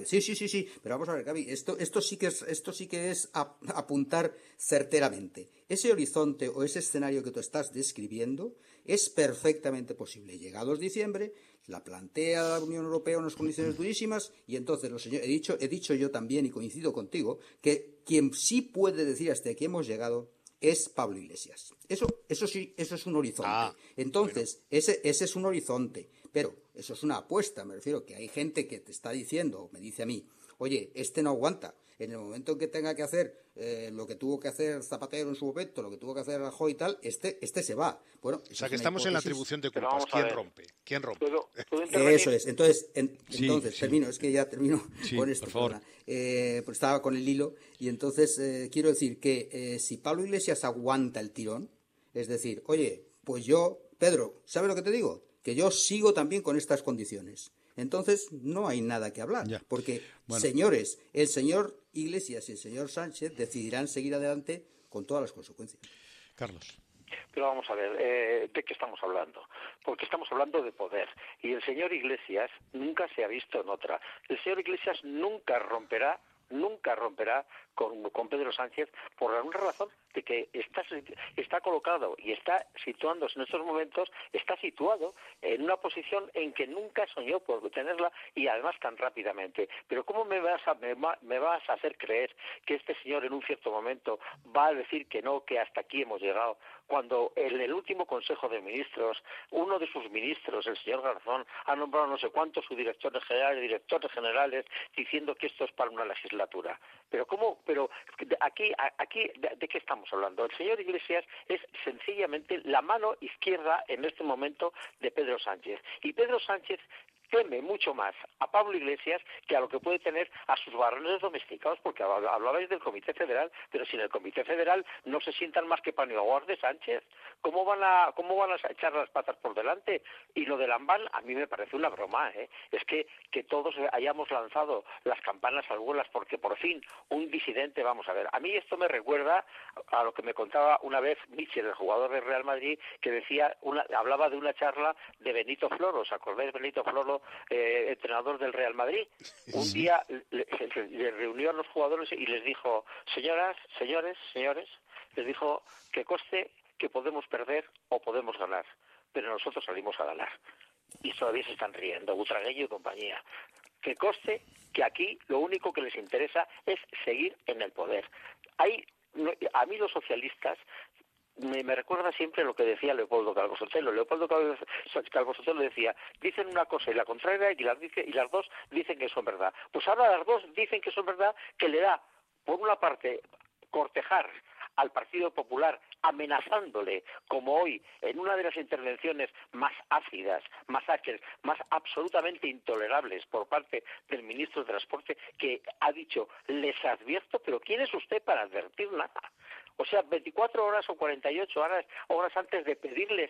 sí, pero vamos a ver, Gaby, esto sí que es apuntar certeramente. Ese horizonte o ese escenario que tú estás describiendo es perfectamente posible. Llegados diciembre, la plantea la Unión Europea unas condiciones durísimas y entonces he dicho yo también y coincido contigo que quien sí puede decir hasta aquí hemos llegado es Pablo Iglesias. Eso sí, eso es un horizonte. Entonces, bueno. ese es un horizonte, pero eso es una apuesta, me refiero que hay gente que te está diciendo, me dice a mí, oye, no aguanta. En el momento en que tenga que hacer lo que tuvo que hacer Zapatero en su momento, lo que tuvo que hacer Rajoy y tal, este se va. Bueno, o sea que estamos en la atribución de culpas. ¿Quién rompe? Eso es. Entonces sí. termino, es que ya termino con esto. Por favor. Pues estaba con el hilo y entonces quiero decir que si Pablo Iglesias aguanta el tirón, es decir, oye, pues yo, Pedro, ¿sabes lo que te digo? Que yo sigo también con estas condiciones. Entonces no hay nada que hablar, porque, señores, el señor Iglesias y el señor Sánchez decidirán seguir adelante con todas las consecuencias. Carlos. Pero vamos a ver, ¿de qué estamos hablando? Porque estamos hablando de poder. Y el señor Iglesias nunca se ha visto en otra. El señor Iglesias nunca romperá con Pedro Sánchez por alguna razón de que está colocado y está situándose en estos momentos, está situado en una posición en que nunca soñó por tenerla y además tan rápidamente. Pero ¿cómo me vas a hacer creer que este señor en un cierto momento va a decir que no, que hasta aquí hemos llegado, cuando en el último Consejo de Ministros, uno de sus ministros, el señor Garzón, ha nombrado no sé cuántos subdirectores generales, diciendo que esto es para una legislatura? Pero aquí ¿de qué estamos hablando? El señor Iglesias es sencillamente la mano izquierda en este momento de Pedro Sánchez. Y Pedro Sánchez teme mucho más a Pablo Iglesias que a lo que puede tener a sus varones domesticados, porque hablabais del Comité Federal, pero si en el Comité Federal no se sientan más que paniaguar de Sánchez, ¿cómo van a echar las patas por delante? Y lo de Lambán a mí me parece una broma, ¿eh? Es que todos hayamos lanzado las campanas al vuelo porque por fin un disidente, vamos a ver, a mí esto me recuerda a lo que me contaba una vez Mitchell, el jugador del Real Madrid, que decía, hablaba de una charla de Benito Floro. ¿Os acordáis de Benito Floro, entrenador del Real Madrid? Un día le reunió a los jugadores y les dijo, señoras, señores, les dijo que conste que podemos perder o podemos ganar, pero nosotros salimos a ganar. Y todavía se están riendo, Butragueño y compañía. Que conste que aquí lo único que les interesa es seguir en el poder. A mí los socialistas me recuerda siempre lo que decía Leopoldo Calvo Sotelo. Leopoldo Calvo Sotelo decía, dicen una cosa y la contraria y las dos dicen que son verdad. Pues ahora las dos dicen que son verdad, que le da, por una parte, cortejar al Partido Popular, amenazándole, como hoy, en una de las intervenciones más ácidas, más ácidas, más absolutamente intolerables por parte del ministro de Transporte, que ha dicho, les advierto, pero ¿quién es usted para advertir nada? O sea, 24 horas o 48 horas antes de pedirles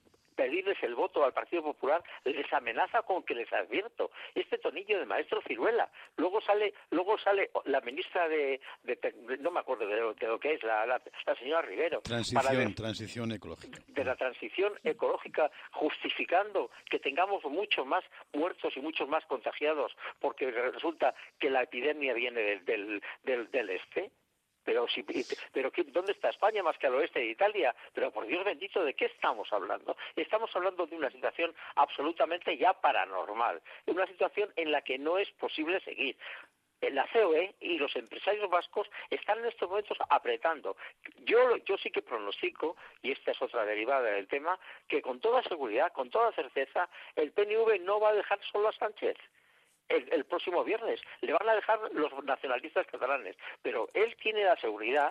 el voto al Partido Popular, les amenaza con que les advierto. Este tonillo de maestro Ciruela. Luego sale la ministra de no me acuerdo de lo que es, la señora Rivero. Transición ecológica. De la transición ecológica, justificando que tengamos muchos más muertos y muchos más contagiados, porque resulta que la epidemia viene del este. Pero ¿dónde está España más que al oeste de Italia? Pero por Dios bendito, ¿de qué estamos hablando? Estamos hablando de una situación absolutamente ya paranormal, de una situación en la que no es posible seguir. La COE y los empresarios vascos están en estos momentos apretando. Yo sí que pronostico, y esta es otra derivada del tema, que con toda seguridad, con toda certeza, el PNV no va a dejar solo a Sánchez. El próximo viernes le van a dejar los nacionalistas catalanes, pero él tiene la seguridad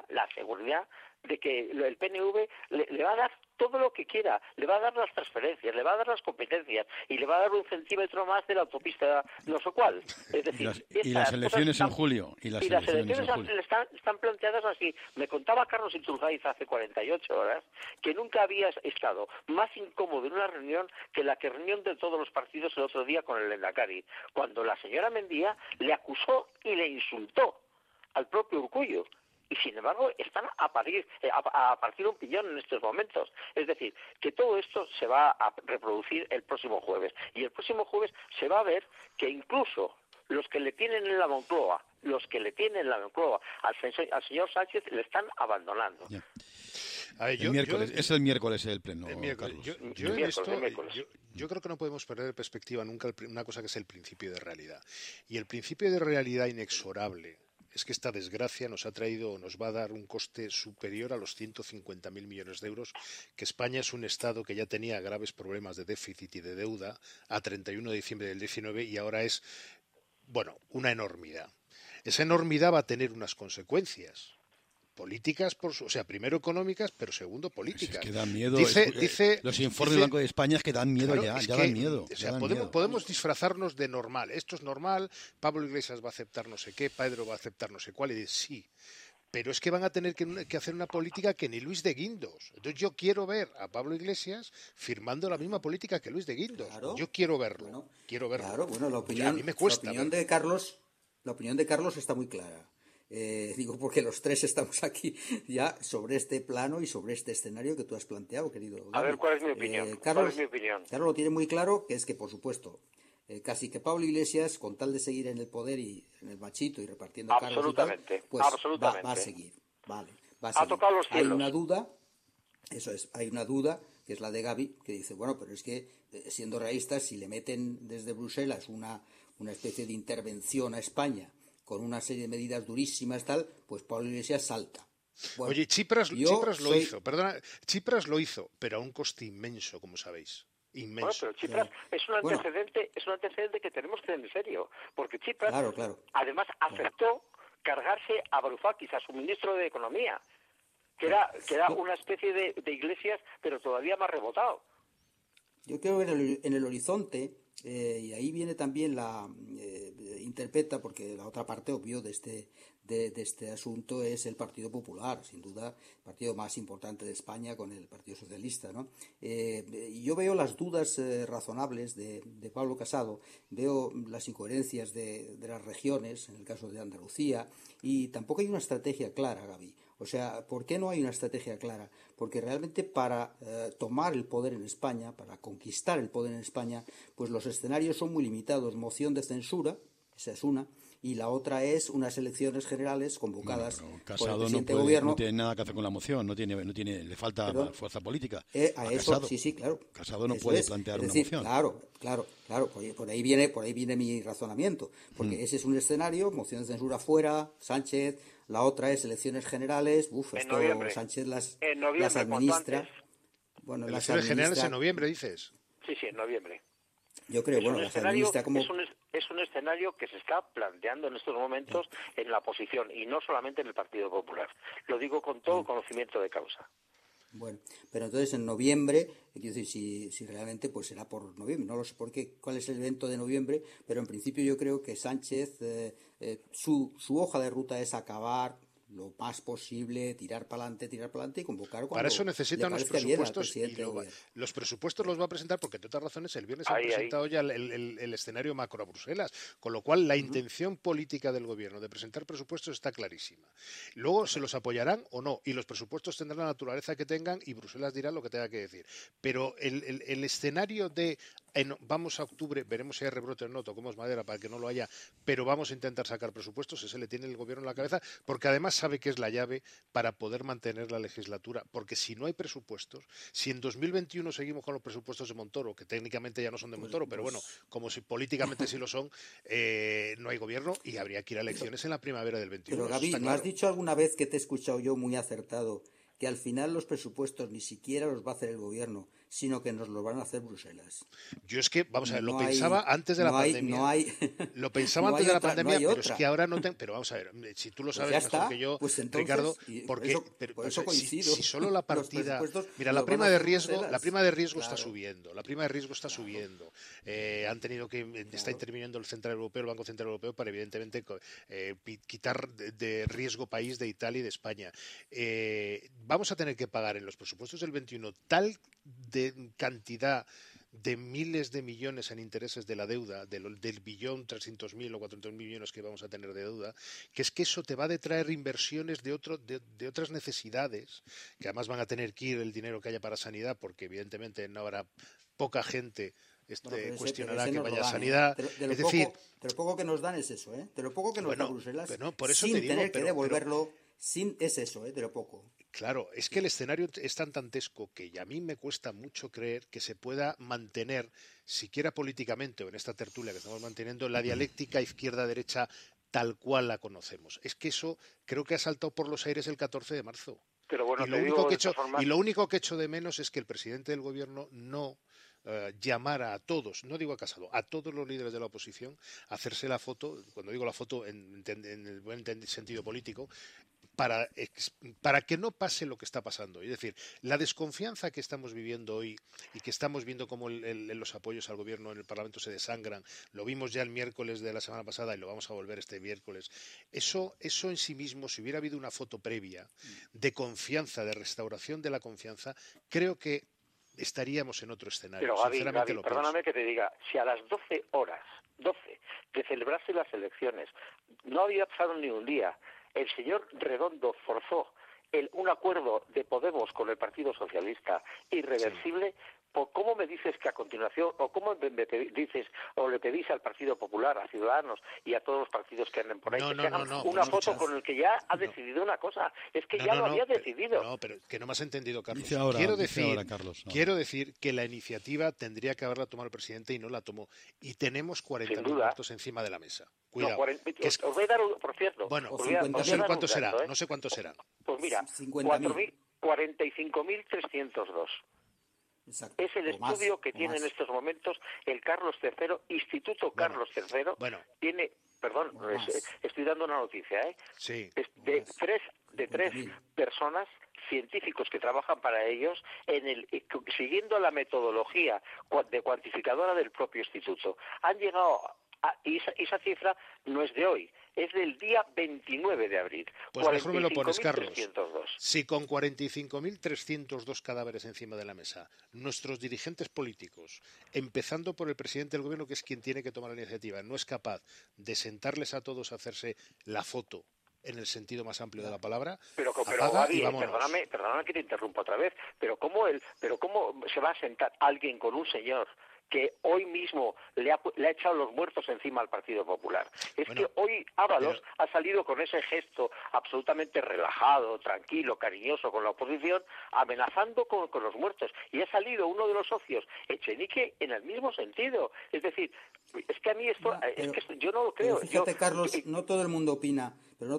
de que el PNV le va a dar todo lo que quiera, le va a dar las transferencias, le va a dar las competencias y le va a dar 1 centímetro más de la autopista no sé cuál. Es decir, y las elecciones en julio. Y las elecciones están planteadas así. Me contaba Carlos Iturgaiz hace 48 horas que nunca había estado más incómodo en una reunión que la reunión de todos los partidos el otro día con el Lehendakari, cuando la señora Mendía le acusó y le insultó al propio Urkullu. Y sin embargo están a partir un piñón en estos momentos. Es decir, que todo esto se va a reproducir el próximo jueves. Y el próximo jueves se va a ver que incluso los que le tienen en la Moncloa, al señor Sánchez le están abandonando. Ya. A ver, es el miércoles el pleno. Yo creo que no podemos perder de perspectiva nunca una cosa que es el principio de realidad. Y el principio de realidad inexorable es que esta desgracia nos va a dar un coste superior a los 150.000 millones de euros, que España es un Estado que ya tenía graves problemas de déficit y de deuda a 31 de diciembre del 19 y ahora es, una enormidad. Esa enormidad va a tener unas consecuencias políticas, primero económicas, pero segundo políticas. Es que dan miedo. Los informes del Banco de España es que dan miedo, claro, ya dan miedo. Podemos disfrazarnos de normal. Esto es normal, Pablo Iglesias va a aceptar no sé qué, Pedro va a aceptar no sé cuál, y sí. Pero es que van a tener que hacer una política que ni Luis de Guindos. Entonces yo quiero ver a Pablo Iglesias firmando la misma política que Luis de Guindos. Claro. Yo quiero verlo. Claro, la opinión, a mí me cuesta. La opinión de Carlos está muy clara. Digo porque los tres estamos aquí ya sobre este plano y sobre este escenario que tú has planteado, querido Gaby. A ver, ¿cuál es mi opinión? Carlos lo tiene muy claro, que es que, por supuesto, casi que Pablo Iglesias, con tal de seguir en el poder y en el machito y repartiendo cargos y tal, pues va a seguir. Vale, va a seguir. Ha tocado los cielos. Hay una duda, que es la de Gaby, que dice, pero es que, siendo realistas, si le meten desde Bruselas una especie de intervención a España con una serie de medidas durísimas pues Pablo Iglesias salta. Oye, Tsipras lo hizo, pero a un coste inmenso, como sabéis. Inmenso. Pero Tsipras es un antecedente que tenemos que tener en serio, porque Tsipras además aceptó cargarse a Varoufakis, a su ministro de Economía, que era una especie de Iglesias, pero todavía más rebotado. Yo creo que en el horizonte y ahí viene también interpreta, porque la otra parte, obvio, de este asunto es el Partido Popular, sin duda, el partido más importante de España con el Partido Socialista, ¿no? Yo veo las dudas razonables de Pablo Casado, veo las incoherencias de las regiones, en el caso de Andalucía, y tampoco hay una estrategia clara, Gaby. O sea, ¿por qué no hay una estrategia clara? Porque realmente para tomar el poder en España, para conquistar el poder en España, pues los escenarios son muy limitados. Moción de censura, esa es una, y la otra es unas elecciones generales convocadas por el presidente de gobierno. No tiene nada que hacer con la moción, le falta fuerza política. A eso, Casado. Sí, claro. Casado no puede plantear una moción. Claro, por ahí viene mi razonamiento, porque ese es un escenario, moción de censura fuera, Sánchez, la otra es elecciones generales, Sánchez las administra. Bueno, elecciones generales en noviembre, dices. Sí, en noviembre. Yo creo, las administra como... Es un escenario que se está planteando en estos momentos en la oposición y no solamente en el Partido Popular. Lo digo con todo conocimiento de causa. Bueno, pero entonces en noviembre, quiero decir, si realmente pues será por noviembre, no lo sé cuál es el evento de noviembre, pero en principio yo creo que Sánchez, su hoja de ruta es acabar lo más posible, tirar para adelante y convocar cuando para eso necesita unos presupuestos y los presupuestos los va a presentar porque, entre otras razones, el viernes han presentado ya el escenario macro a Bruselas, con lo cual la intención política del gobierno de presentar presupuestos está clarísima. Luego se los apoyarán o no, y los presupuestos tendrán la naturaleza que tengan y Bruselas dirá lo que tenga que decir. Pero el escenario de vamos a octubre, veremos si hay rebrote o no, tocamos madera para que no lo haya, pero vamos a intentar sacar presupuestos, ese le tiene el gobierno en la cabeza, porque además sabe que es la llave para poder mantener la legislatura, porque si no hay presupuestos, si en 2021 seguimos con los presupuestos de Montoro, que técnicamente ya no son de Montoro, pero bueno, como si políticamente sí lo son, no hay gobierno y habría que ir a elecciones en la primavera del 21. Pero Gaby, ¿no has dicho alguna vez que te he escuchado yo muy acertado que al final los presupuestos ni siquiera los va a hacer el gobierno, sino que nos los van a hacer Bruselas? Yo es que, vamos a ver, lo pensaba antes de la pandemia. Lo pensaba antes de la pandemia, pero es que ahora no tengo... Pero vamos a ver, si tú lo sabes mejor que yo, pues entonces, Ricardo, porque por eso coincido. Si solo la partida... Mira, la prima de riesgo está subiendo. La prima de riesgo está subiendo. Han tenido que... Está interviniendo el Central Europeo, el Banco Central Europeo, para evidentemente quitar de riesgo país de Italia y de España. Vamos a tener que pagar en los presupuestos del 21 tal de cantidad de miles de millones en intereses de la deuda, del 1.300.000 o 400.000 millones que vamos a tener de deuda, que es que eso te va a detraer inversiones de otras necesidades, que además van a tener que ir el dinero que haya para sanidad, porque evidentemente no habrá poca gente cuestionará que vaya a sanidad. De lo poco que nos dan es eso, de lo poco que nos da Bruselas, por eso sin te digo, tener que devolverlo, es eso, de lo poco. Claro, es que el escenario es tan dantesco que a mí me cuesta mucho creer que se pueda mantener, siquiera políticamente o en esta tertulia que estamos manteniendo, la dialéctica izquierda-derecha tal cual la conocemos. Es que eso creo que ha saltado por los aires el 14 de marzo. Pero bueno, y lo único que echo de menos es que el presidente del gobierno no llamara a todos, no digo a Casado, a todos los líderes de la oposición a hacerse la foto, cuando digo la foto en el buen sentido político, para que no pase lo que está pasando. Es decir, la desconfianza que estamos viviendo hoy y que estamos viendo cómo los apoyos al gobierno en el Parlamento se desangran, lo vimos ya el miércoles de la semana pasada y lo vamos a volver este miércoles, eso en sí mismo, si hubiera habido una foto previa de confianza, de restauración de la confianza, creo que estaríamos en otro escenario. Pero Gaby, perdóname que te diga, si a las 12 horas, de celebrarse las elecciones, no había pasado ni un día, el señor Redondo forzó un acuerdo de Podemos con el Partido Socialista irreversible, sí. ¿Cómo me dices que a continuación, o cómo dices, o le pedís al Partido Popular, a Ciudadanos y a todos los partidos que anden por ahí, que hagan una foto con el que ya ha decidido una cosa? Es que ya lo había decidido. No, pero que no me has entendido, Carlos. Carlos. Quiero decir que la iniciativa tendría que haberla tomado el presidente y no la tomó. Y tenemos 40.000 muertos encima de la mesa. Cuidado. Os voy a dar, por cierto... Bueno, no sé cuántos serán, no sé cuántos serán. Pues mira, 45.302. Exacto, es el estudio que tiene en estos momentos el Carlos III, Instituto Carlos III, tiene, estoy dando una noticia, Sí. De de 3 personas científicos que trabajan para ellos siguiendo la metodología cuantificadora del propio instituto. Han llegado y esa cifra no es de hoy, es del día 29 de abril. Pues mejor me lo pones, Carlos. Si con 45.302 cadáveres encima de la mesa, nuestros dirigentes políticos, empezando por el presidente del gobierno, que es quien tiene que tomar la iniciativa, no es capaz de sentarles a todos a hacerse la foto en el sentido más amplio de la palabra, pero Gaby, perdóname que te interrumpa otra vez, pero ¿cómo se va a sentar alguien con un señor que hoy mismo le ha echado los muertos encima al Partido Popular? Que hoy Ábalos ha salido con ese gesto absolutamente relajado, tranquilo, cariñoso con la oposición, amenazando con los muertos. Y ha salido uno de los socios, Echenique, en el mismo sentido. Es decir, es que a mí esto, yo no lo creo. Pero fíjate, Carlos, no todo el mundo opina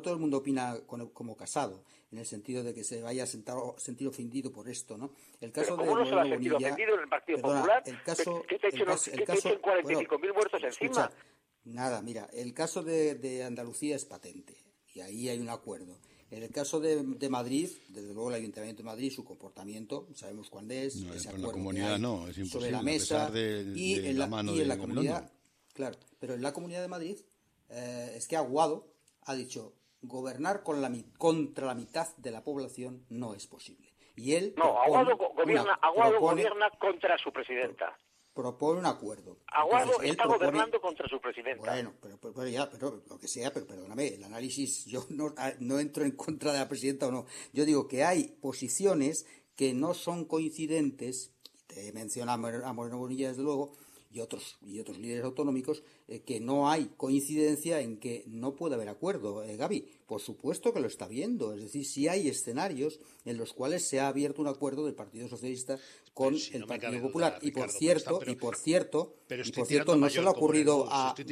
como Casado, en el sentido de que se vaya a sentir ofendido por esto, ¿no? El caso ¿Cómo no se va a sentir ofendido en el Partido Popular? El caso, ¿Qué te echan 45.000 muertos encima? Nada, mira, el caso de Andalucía es patente, y ahí hay un acuerdo. En el caso de Madrid, desde luego el Ayuntamiento de Madrid, su comportamiento, sabemos cuál es, ese acuerdo la comunidad no, es imposible, sobre la mesa, y en la comunidad, claro, pero en la Comunidad de Madrid es que Aguado ha dicho gobernar contra la mitad de la población no es posible. Y él Aguado gobierna contra su presidenta. Propone un acuerdo. Aguado está gobernando contra su presidenta. Bueno, pero lo que sea, pero perdóname, el análisis, yo no entro en contra de la presidenta o no. Yo digo que hay posiciones que no son coincidentes, te menciona a Moreno Bonilla desde luego, y otros líderes autonómicos, que no hay coincidencia en que no puede haber acuerdo. Gaby, por supuesto que lo está viendo. Es decir, sí hay escenarios en los cuales se ha abierto un acuerdo del Partido Socialista con el Partido Popular. Y por cierto, no se le ha ocurrido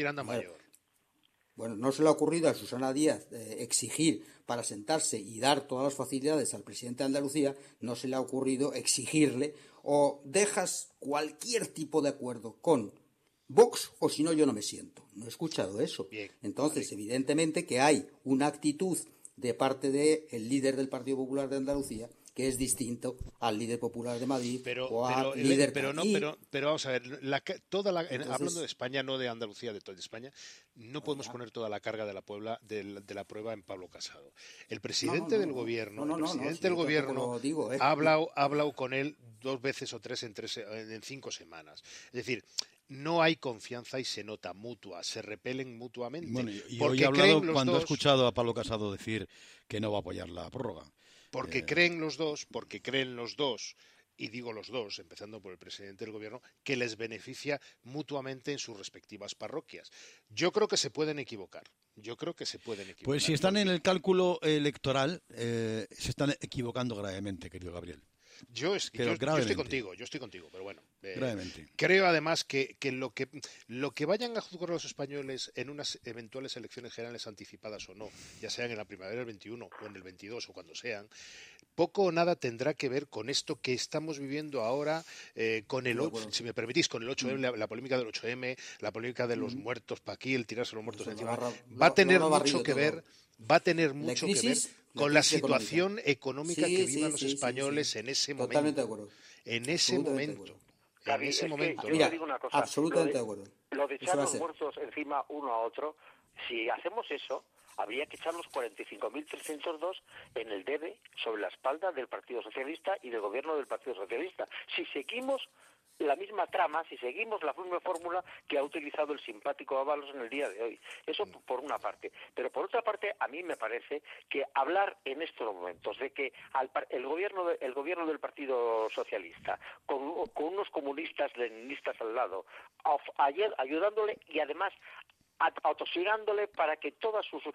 no se le ha ocurrido a Susana Díaz exigir para sentarse y dar todas las facilidades al presidente de Andalucía, no se le ha ocurrido exigirle o dejas cualquier tipo de acuerdo con Vox o si no yo no me siento. No he escuchado eso. Bien, entonces, evidentemente que hay una actitud de parte del líder del Partido Popular de Andalucía que es distinto al líder popular de Madrid pero vamos a ver, hablando de España, no de Andalucía, de toda España, no podemos poner toda la carga de la prueba en Pablo Casado. El presidente del gobierno ha hablado con él 2 veces o 3 en 5 semanas. Es decir, no hay confianza y se nota mutua, se repelen mutuamente. Bueno, y hoy he hablado cuando he escuchado a Pablo Casado decir que no va a apoyar la prórroga. Porque creen los dos, y digo los dos, empezando por el presidente del gobierno, que les beneficia mutuamente en sus respectivas parroquias. Yo creo que se pueden equivocar. Pues si están en el cálculo electoral, se están equivocando gravemente, querido Gabriel. Yo estoy contigo, pero bueno. Creo además que lo que vayan a juzgar los españoles en unas eventuales elecciones generales anticipadas o no, ya sean en la primavera del 21 o en el 22 o cuando sean, poco o nada tendrá que ver con esto que estamos viviendo ahora, si me permitís, con el 8M, la polémica del 8M, la polémica de los muertos para aquí, el tirarse los muertos encima. Va a tener mucho que ver con la situación económica que vivan los españoles en ese momento. Totalmente de acuerdo. En ese momento. Mira, digo una cosa, absolutamente de acuerdo. Lo de echar los muertos encima uno a otro, si hacemos eso, habría que echar los 45.302 en el debe sobre la espalda del Partido Socialista y del gobierno del Partido Socialista. Si seguimos la misma trama, si seguimos la misma fórmula que ha utilizado el simpático Ábalos en el día de hoy. Eso por una parte. Pero por otra parte, a mí me parece que hablar en estos momentos de que el gobierno del Partido Socialista, con unos comunistas leninistas al lado, ayudándole y además atosigándole para que todas sus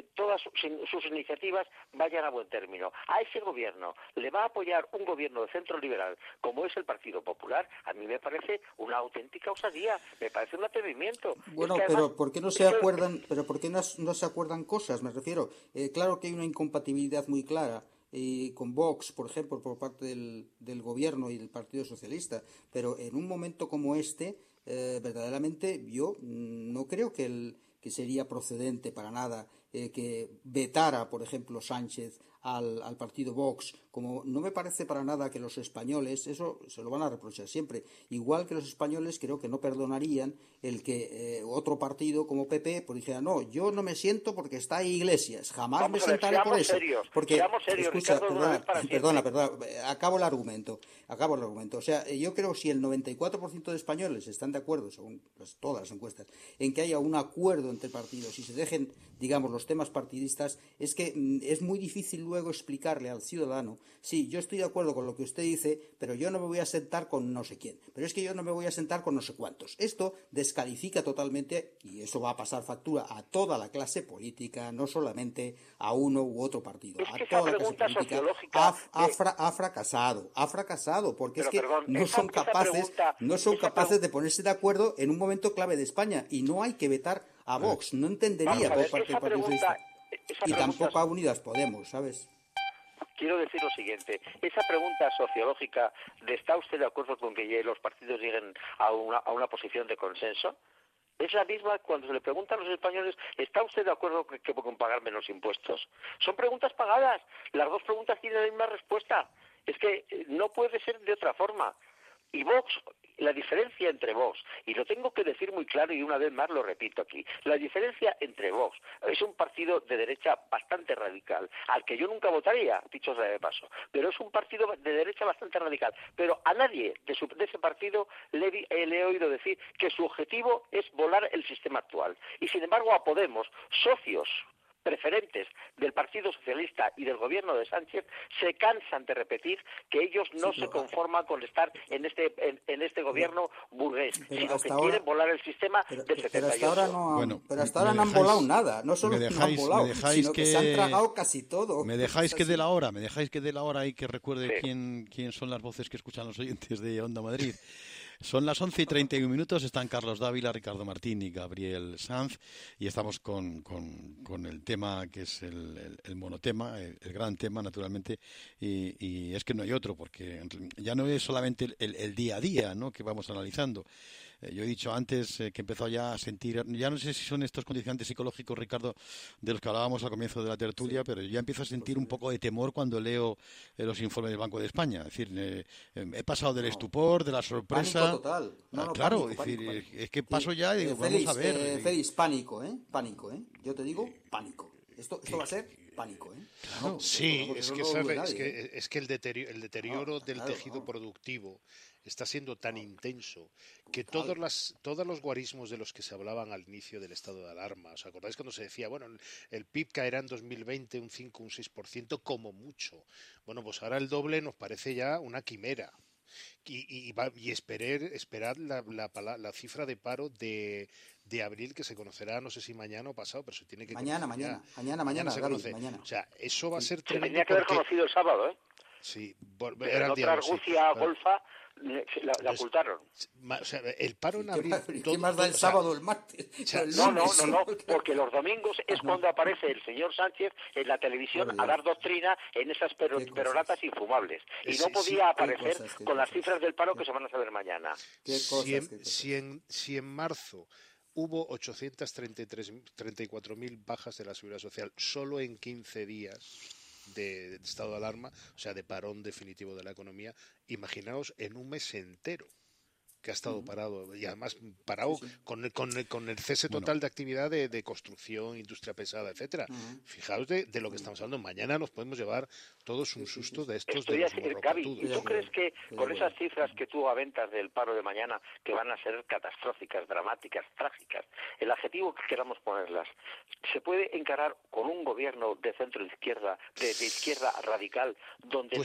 iniciativas vayan a buen término. A ese gobierno le va a apoyar un gobierno de centro liberal como es el Partido Popular. A mí me parece una auténtica osadía, me parece un atrevimiento. Bueno, pero ¿por qué no se acuerdan? Pero ¿por qué no se acuerdan cosas? Me refiero. Claro que hay una incompatibilidad muy clara con Vox, por ejemplo, por parte del gobierno y del Partido Socialista, pero en un momento como este, verdaderamente yo no creo que sería procedente para nada que vetara, por ejemplo, Sánchez al partido Vox, como no me parece para nada que los españoles, eso se lo van a reprochar siempre, igual que los españoles creo que no perdonarían el que otro partido como PP pues dijera, no, yo no me siento porque está ahí Iglesias, jamás me sentaré por eso. Porque, escucha, perdona, acabo el argumento. O sea, yo creo que si el 94% de españoles están de acuerdo, según todas las encuestas, en que haya un acuerdo entre partidos y se dejen, digamos, los temas partidistas, es que es muy difícil luego explicarle al ciudadano, sí, yo estoy de acuerdo con lo que usted dice, pero yo no me voy a sentar con no sé quién, pero es que yo no me voy a sentar con no sé cuántos. Esto descalifica totalmente, y eso va a pasar factura a toda la clase política, no solamente a uno u otro partido, a toda la clase política. Ha fracasado, porque pero, es que perdón, no son capaces de ponerse de acuerdo en un momento clave de España, y no hay que vetar a Vox, no entendería por parte del Partido Socialista, y tampoco a Unidas Podemos, ¿sabes? Quiero decir lo siguiente, esa pregunta sociológica de ¿está usted de acuerdo con que los partidos lleguen a una posición de consenso? Es la misma cuando se le pregunta a los españoles, ¿está usted de acuerdo con pagar menos impuestos? Son preguntas pagadas, las dos preguntas tienen la misma respuesta. Es que no puede ser de otra forma. Y Vox, la diferencia entre Vox, y lo tengo que decir muy claro y una vez más lo repito aquí, la diferencia entre Vox es un partido de derecha bastante radical, al que yo nunca votaría, dicho sea de paso, pero es un partido de derecha bastante radical. Pero a nadie de ese partido le he oído decir que su objetivo es volar el sistema actual. Y sin embargo a Podemos, socios preferentes del Partido Socialista y del gobierno de Sánchez se cansan de repetir que ellos no se conforman con estar en este gobierno burgués, sino que quieren volar el sistema del 78. Pero hasta ahora no han volado nada, no solo no han volado, sino que se han tragado casi todo. Me dejáis que dé la hora y que recuerde quién son las voces que escuchan los oyentes de Onda Madrid. Son las 11:31, están Carlos Dávila, Ricardo Martín y Gabriel Sanz, y estamos con el tema que es el monotema, el gran tema, naturalmente, y es que no hay otro, porque ya no es solamente el día a día, ¿no?, que vamos analizando. Yo he dicho antes que he empezado ya a sentir, ya no sé si son estos condicionantes psicológicos, Ricardo, de los que hablábamos al comienzo de la tertulia, pero ya empiezo a sentir un poco de temor cuando leo los informes del Banco de España. Es decir, he pasado del estupor, de la sorpresa. Pánico total. Claro, pánico. Es que paso ya y digo, vamos a ver. Félix, pánico, ¿eh? Yo te digo, pánico. Esto va a ser pánico, ¿eh? Claro, sí, es que el deterioro del tejido productivo está siendo tan intenso que todos los guarismos de los que se hablaban al inicio del estado de alarma, ¿os acordáis cuando se decía, bueno, el PIB caerá en 2020 un 5, un 6% como mucho? Bueno, pues ahora el doble nos parece ya una quimera. Y esperad la cifra de paro de abril, que se conocerá, no sé si mañana o pasado, pero se tiene que mañana se conoce. Mañana. O sea, eso va a ser tremendo. Se tenía que haber conocido el sábado, ¿eh? Sí, era el día. Otra argucia golfa la ocultaron. O sea, el paro en abril... ¿Qué más da el sábado o el martes? No, porque los domingos es cuando aparece el señor Sánchez en la televisión a dar doctrina en esas peroratas infumables. Y no podía aparecer con las cifras del paro que se van a saber mañana. Si en marzo hubo 834.000 bajas de la Seguridad Social solo en 15 días... de estado de alarma, o sea, de parón definitivo de la economía, imaginaos en un mes entero que ha estado parado, y además parado con el cese total de actividad de construcción, industria pesada, etcétera. Fijaos de lo que estamos hablando. Mañana nos podemos llevar todos un susto de estos. Gaby, ¿tú crees que con esas cifras que tú aventas del paro de mañana, que van a ser catastróficas, dramáticas, trágicas, el adjetivo que queramos ponerlas, se puede encarar con un gobierno de centro izquierda, de izquierda radical, donde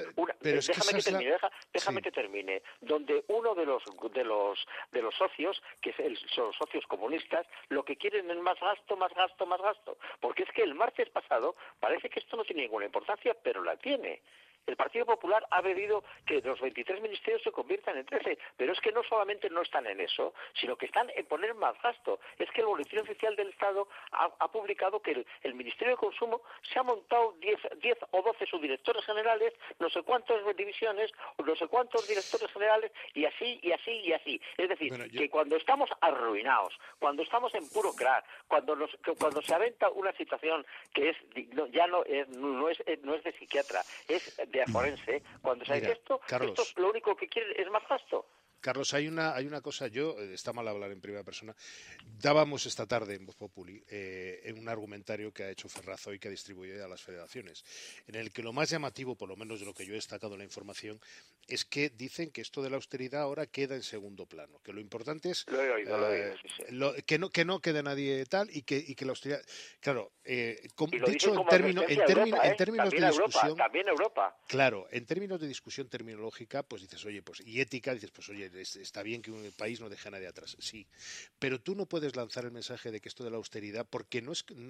déjame que termine, donde uno de los socios, que son los socios comunistas, lo que quieren es más gasto, porque es que el martes pasado parece que esto no tiene ninguna importancia, pero la tiene. El Partido Popular ha pedido que los 23 ministerios se conviertan en 13, pero es que no solamente no están en eso, sino que están en poner más gasto. Es que el Boletín Oficial del Estado ha publicado que el Ministerio de Consumo se ha montado 10 o 12 subdirectores generales, no sé cuántas divisiones, no sé cuántos directores generales, y así, y así, y así. Es decir, que cuando estamos arruinados, cuando estamos en puro crack, cuando se aventa una situación que no es de psiquiatra, es de forense, cuando se hace esto lo único que quieren es más gasto. Carlos, hay una cosa, está mal hablar en primera persona, dábamos esta tarde en Voz Populi en un argumentario que ha hecho Ferraz hoy, que ha distribuido a las federaciones, en el que lo más llamativo, por lo menos de lo que yo he destacado en la información, es que dicen que esto de la austeridad ahora queda en segundo plano, que lo importante es lo he oído, sí. que no quede nadie tal y que la austeridad, claro, dicho en términos de discusión, también Europa. Claro, en términos de discusión terminológica, pues dices, oye, pues y ética, dices, pues oye, está bien que un país no deje a nadie atrás, sí, pero tú no puedes lanzar el mensaje de que esto de la austeridad, porque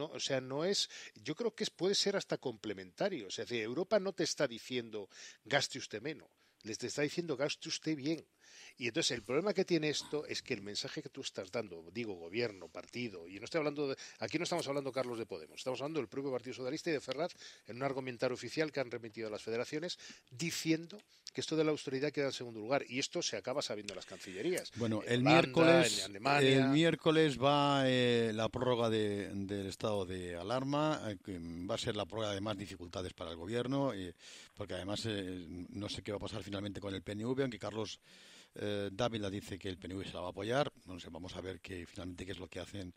yo creo que puede ser hasta complementario, o sea, Europa no te está diciendo gaste usted menos, les te está diciendo gaste usted bien. Y entonces el problema que tiene esto es que el mensaje que tú estás dando, digo, gobierno, partido, y no estoy hablando aquí no estamos hablando, Carlos, de Podemos, estamos hablando del propio Partido Socialista y de Ferraz en un argumentario oficial que han remitido a las federaciones diciendo que esto de la austeridad queda en segundo lugar, y esto se acaba sabiendo en las cancillerías. Bueno, en Holanda, en Alemania. El miércoles va la prórroga del estado de alarma, que va a ser la prórroga de más dificultades para el gobierno, porque además no sé qué va a pasar finalmente con el PNV, aunque Carlos Dávila dice que el PNV se la va a apoyar. No sé, vamos a ver finalmente qué es lo que hacen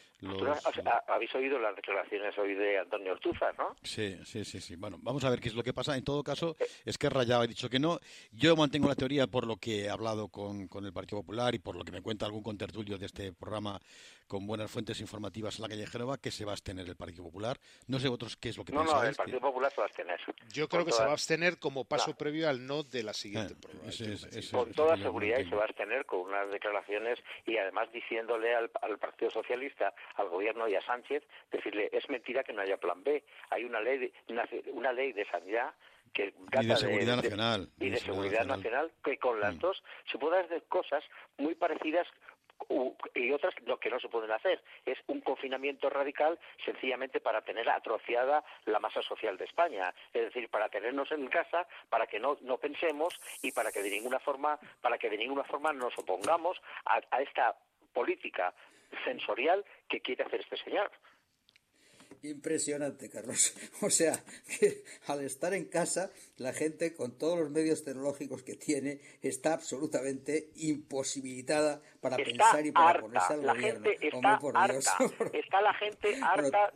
habéis oído las declaraciones hoy de Antonio Ortúzar, ¿no? Sí. Bueno, vamos a ver qué es lo que pasa. En todo caso, Esquerra ya ha dicho que no. Yo mantengo la teoría por lo que he hablado con el Partido Popular y por lo que me cuenta algún contertulio de este programa con buenas fuentes informativas en la calle Génova, que se va a abstener el Partido Popular. No sé vosotros qué es lo que pensáis. No, el Partido Popular se va a abstener. Yo creo que se va a abstener como paso previo al no de la siguiente prórroga. Con toda seguridad, y se va a abstener con unas declaraciones y además diciéndole al Partido Socialista, al Gobierno y a Sánchez, decirle, es mentira que no haya plan B. Hay una ley de sanidad que y de seguridad nacional. Y de seguridad nacional, que con las dos se pueden hacer cosas muy parecidas y otras lo que no se pueden hacer es un confinamiento radical sencillamente para tener atrofiada la masa social de España, es decir, para tenernos en casa, para que no pensemos y para que de ninguna forma nos opongamos a esta política sensorial que quiere hacer este señor. Impresionante, Carlos. O sea, que al estar en casa, la gente con todos los medios tecnológicos que tiene está absolutamente imposibilitada para pensar y para ponerse al gobierno. Hombre, por Dios. Está la gente harta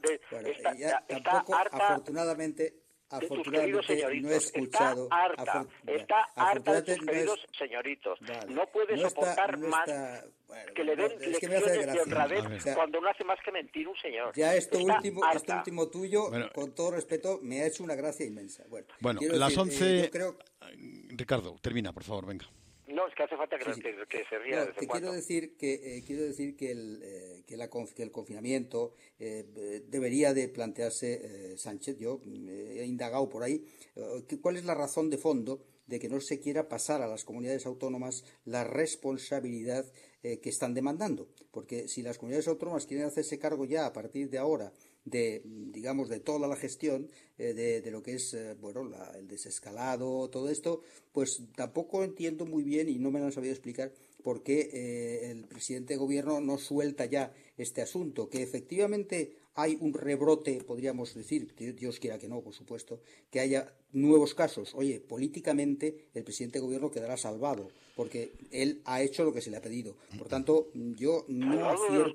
afortunadamente no he escuchado. Está harta de sus queridos señoritos. Vale. No puede soportar más que le den lecciones de honradez cuando no hace más que mentir un señor. Ya esto último tuyo, con todo respeto, me ha hecho una gracia inmensa. Bueno, las 11... Ricardo, termina, por favor, venga. No, es que hace falta que se ría. No, quiero decir que el confinamiento debería de plantearse Sánchez. Yo he indagado por ahí cuál es la razón de fondo de que no se quiera pasar a las comunidades autónomas la responsabilidad que están demandando. Porque si las comunidades autónomas quieren hacerse cargo ya a partir de ahora de toda la gestión de lo que es el desescalado, todo esto, pues tampoco entiendo muy bien y no me lo han sabido explicar por qué el presidente de gobierno no suelta ya este asunto, que efectivamente hay un rebrote, podríamos decir, Dios quiera que no, por supuesto, que haya nuevos casos. Oye, políticamente el presidente de gobierno quedará salvado, porque él ha hecho lo que se le ha pedido. Por tanto, yo no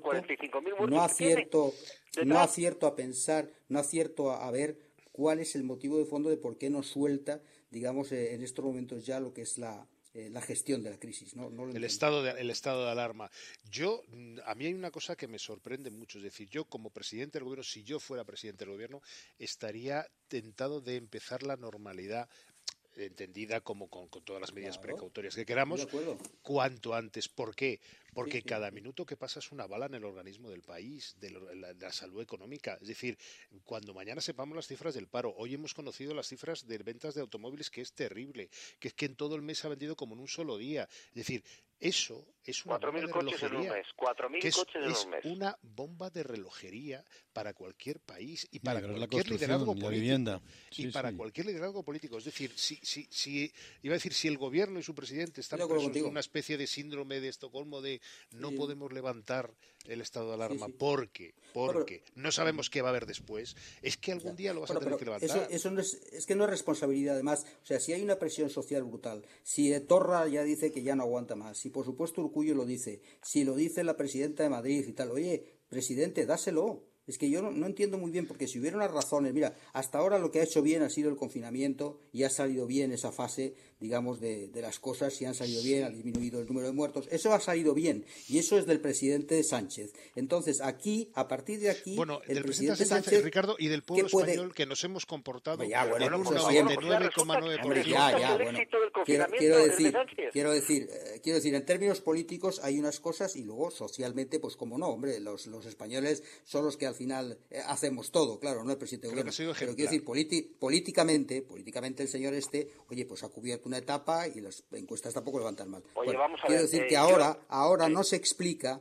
acierto a pensar, no acierto a ver cuál es el motivo de fondo de por qué no suelta, digamos, en estos momentos ya lo que es la gestión de la crisis. El estado de alarma. A mí hay una cosa que me sorprende mucho, es decir, yo como presidente del gobierno, si yo fuera presidente del gobierno, estaría tentado de empezar la normalidad. entendida como con todas las medidas precautorias que queramos, cuanto antes. ¿Por qué? Porque cada minuto que pasa es una bala en el organismo del país, de la salud económica. Es decir, cuando mañana sepamos las cifras del paro, hoy hemos conocido las cifras de ventas de automóviles, que es terrible, que es que en todo el mes se ha vendido como en un solo día. Es decir, eso es una bomba de relojería. 4.000 coches en un mes. Es una bomba de relojería para cualquier país y para cualquier liderazgo político. Cualquier liderazgo político. Es decir, si el gobierno y su presidente están presos de una especie de síndrome de Estocolmo de no podemos levantar el estado de alarma porque no sabemos qué va a haber después, es que algún día lo vas a tener que levantar. Eso no es que no es responsabilidad, además. O sea, si hay una presión social brutal, si Torra ya dice que ya no aguanta más, si por supuesto Urkullu lo dice, si lo dice la presidenta de Madrid y tal, oye, presidente, dáselo. Es que yo no entiendo muy bien, porque si hubiera unas razones, mira, hasta ahora lo que ha hecho bien ha sido el confinamiento y ha salido bien esa fase, digamos, de las cosas, si han salido bien, ha disminuido el número de muertos, eso ha salido bien y eso es del presidente Sánchez. Entonces, aquí, a partir de aquí, el presidente Sánchez, Ricardo, y del pueblo español, que nos hemos comportado con un 99,9%. Quiero decir, en términos políticos hay unas cosas y luego socialmente, pues como no, hombre, los españoles son los que al final hacemos todo, claro, no el presidente del gobierno, pero quiero decir, políticamente el señor oye, pues ha cubierto una etapa y las encuestas tampoco levantan mal. Oye, vamos a quiero ver, decir que ahora no se explica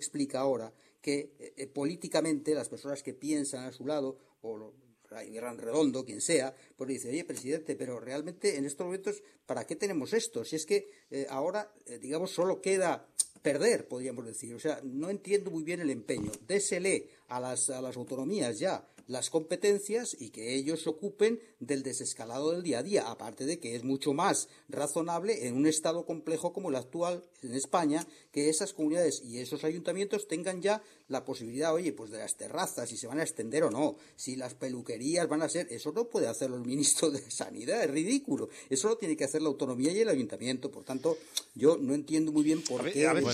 ahora que políticamente las personas que piensan a su lado, o Gran Redondo, quien sea, pues dice, oye, presidente, pero realmente en estos momentos, ¿para qué tenemos esto? Si es que ahora, digamos, solo queda perder, podríamos decir. O sea, no entiendo muy bien el empeño. Désele a las autonomías ya las competencias y que ellos se ocupen del desescalado del día a día, aparte de que es mucho más razonable en un estado complejo como el actual en España, que esas comunidades y esos ayuntamientos tengan ya la posibilidad, oye, pues de las terrazas, si se van a extender o no, si las peluquerías van a ser, eso no puede hacerlo el ministro de Sanidad, es ridículo, eso lo tiene que hacer la autonomía y el ayuntamiento. Por tanto, yo no entiendo muy bien por qué. A veces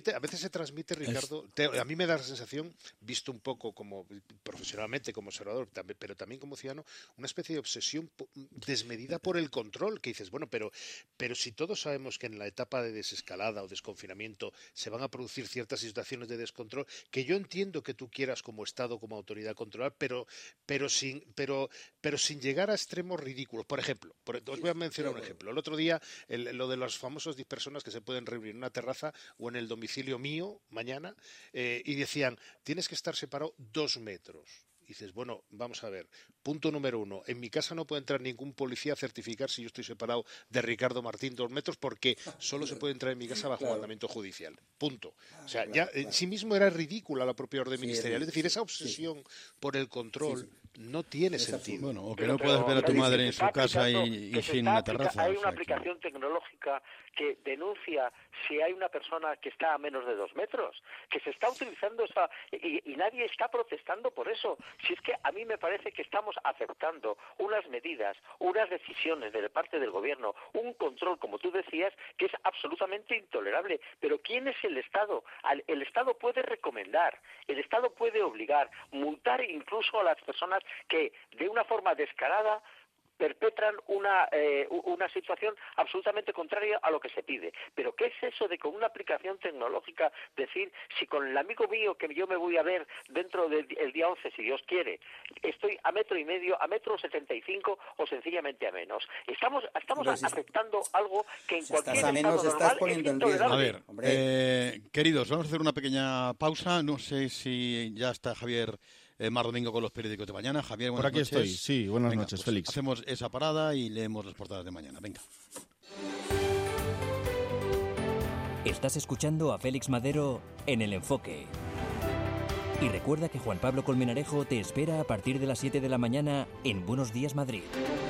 se transmite, Ricardo, a mí me da la sensación, visto un poco como profesionalmente, como observador, pero también como ciudadano, una especie de obsesión desmedida por el control, que dices, bueno, pero si todos sabemos que en la etapa de desescalada o desconfinamiento se van a producir ciertas situaciones de descontrol, que yo entiendo que tú quieras como Estado, como autoridad controlar, pero sin llegar a extremos ridículos. Por ejemplo, os voy a mencionar un ejemplo. El otro día, lo de las famosas 10 personas que se pueden reunir en una terraza o en el domicilio mío mañana, y decían, tienes que estar separado 2 metros. Y dices, bueno, vamos a ver, punto número 1, en mi casa no puede entrar ningún policía a certificar si yo estoy separado de Ricardo Martín 2 metros porque solo se puede entrar en mi casa bajo mandamiento judicial, punto. O sea, ya en sí mismo era ridícula la propia orden ministerial, es decir, esa obsesión por el control no tiene sentido. Bueno, o que no puedes ver a tu madre en su casa y sin una terraza. Hay una aplicación tecnológica que denuncia si hay una persona que está a menos de 2 metros, que se está utilizando esa y nadie está protestando por eso. Si es que a mí me parece que estamos aceptando unas medidas, unas decisiones de parte del gobierno, un control, como tú decías, que es absolutamente intolerable. Pero ¿quién es el Estado? El Estado puede recomendar, el Estado puede obligar, multar incluso a las personas que de una forma descarada perpetran una situación absolutamente contraria a lo que se pide. Pero ¿qué es eso de con una aplicación tecnológica decir si con el amigo mío que yo me voy a ver dentro del día 11, si Dios quiere, estoy a 1,5 metros, a 1,75 m o sencillamente a menos? Estamos aceptando algo que en cualquier estado normal es intolerable. A ver, queridos, vamos a hacer una pequeña pausa. No sé si ya está Javier Mar Domingo con los periódicos de mañana. Javier, buenas noches. Por aquí estoy, sí, buenas noches, pues Félix. Hacemos esa parada y leemos las portadas de mañana. Venga. Estás escuchando a Félix Madero en El Enfoque. Y recuerda que Juan Pablo Colmenarejo te espera a partir de las 7 de la mañana en Buenos Días Madrid.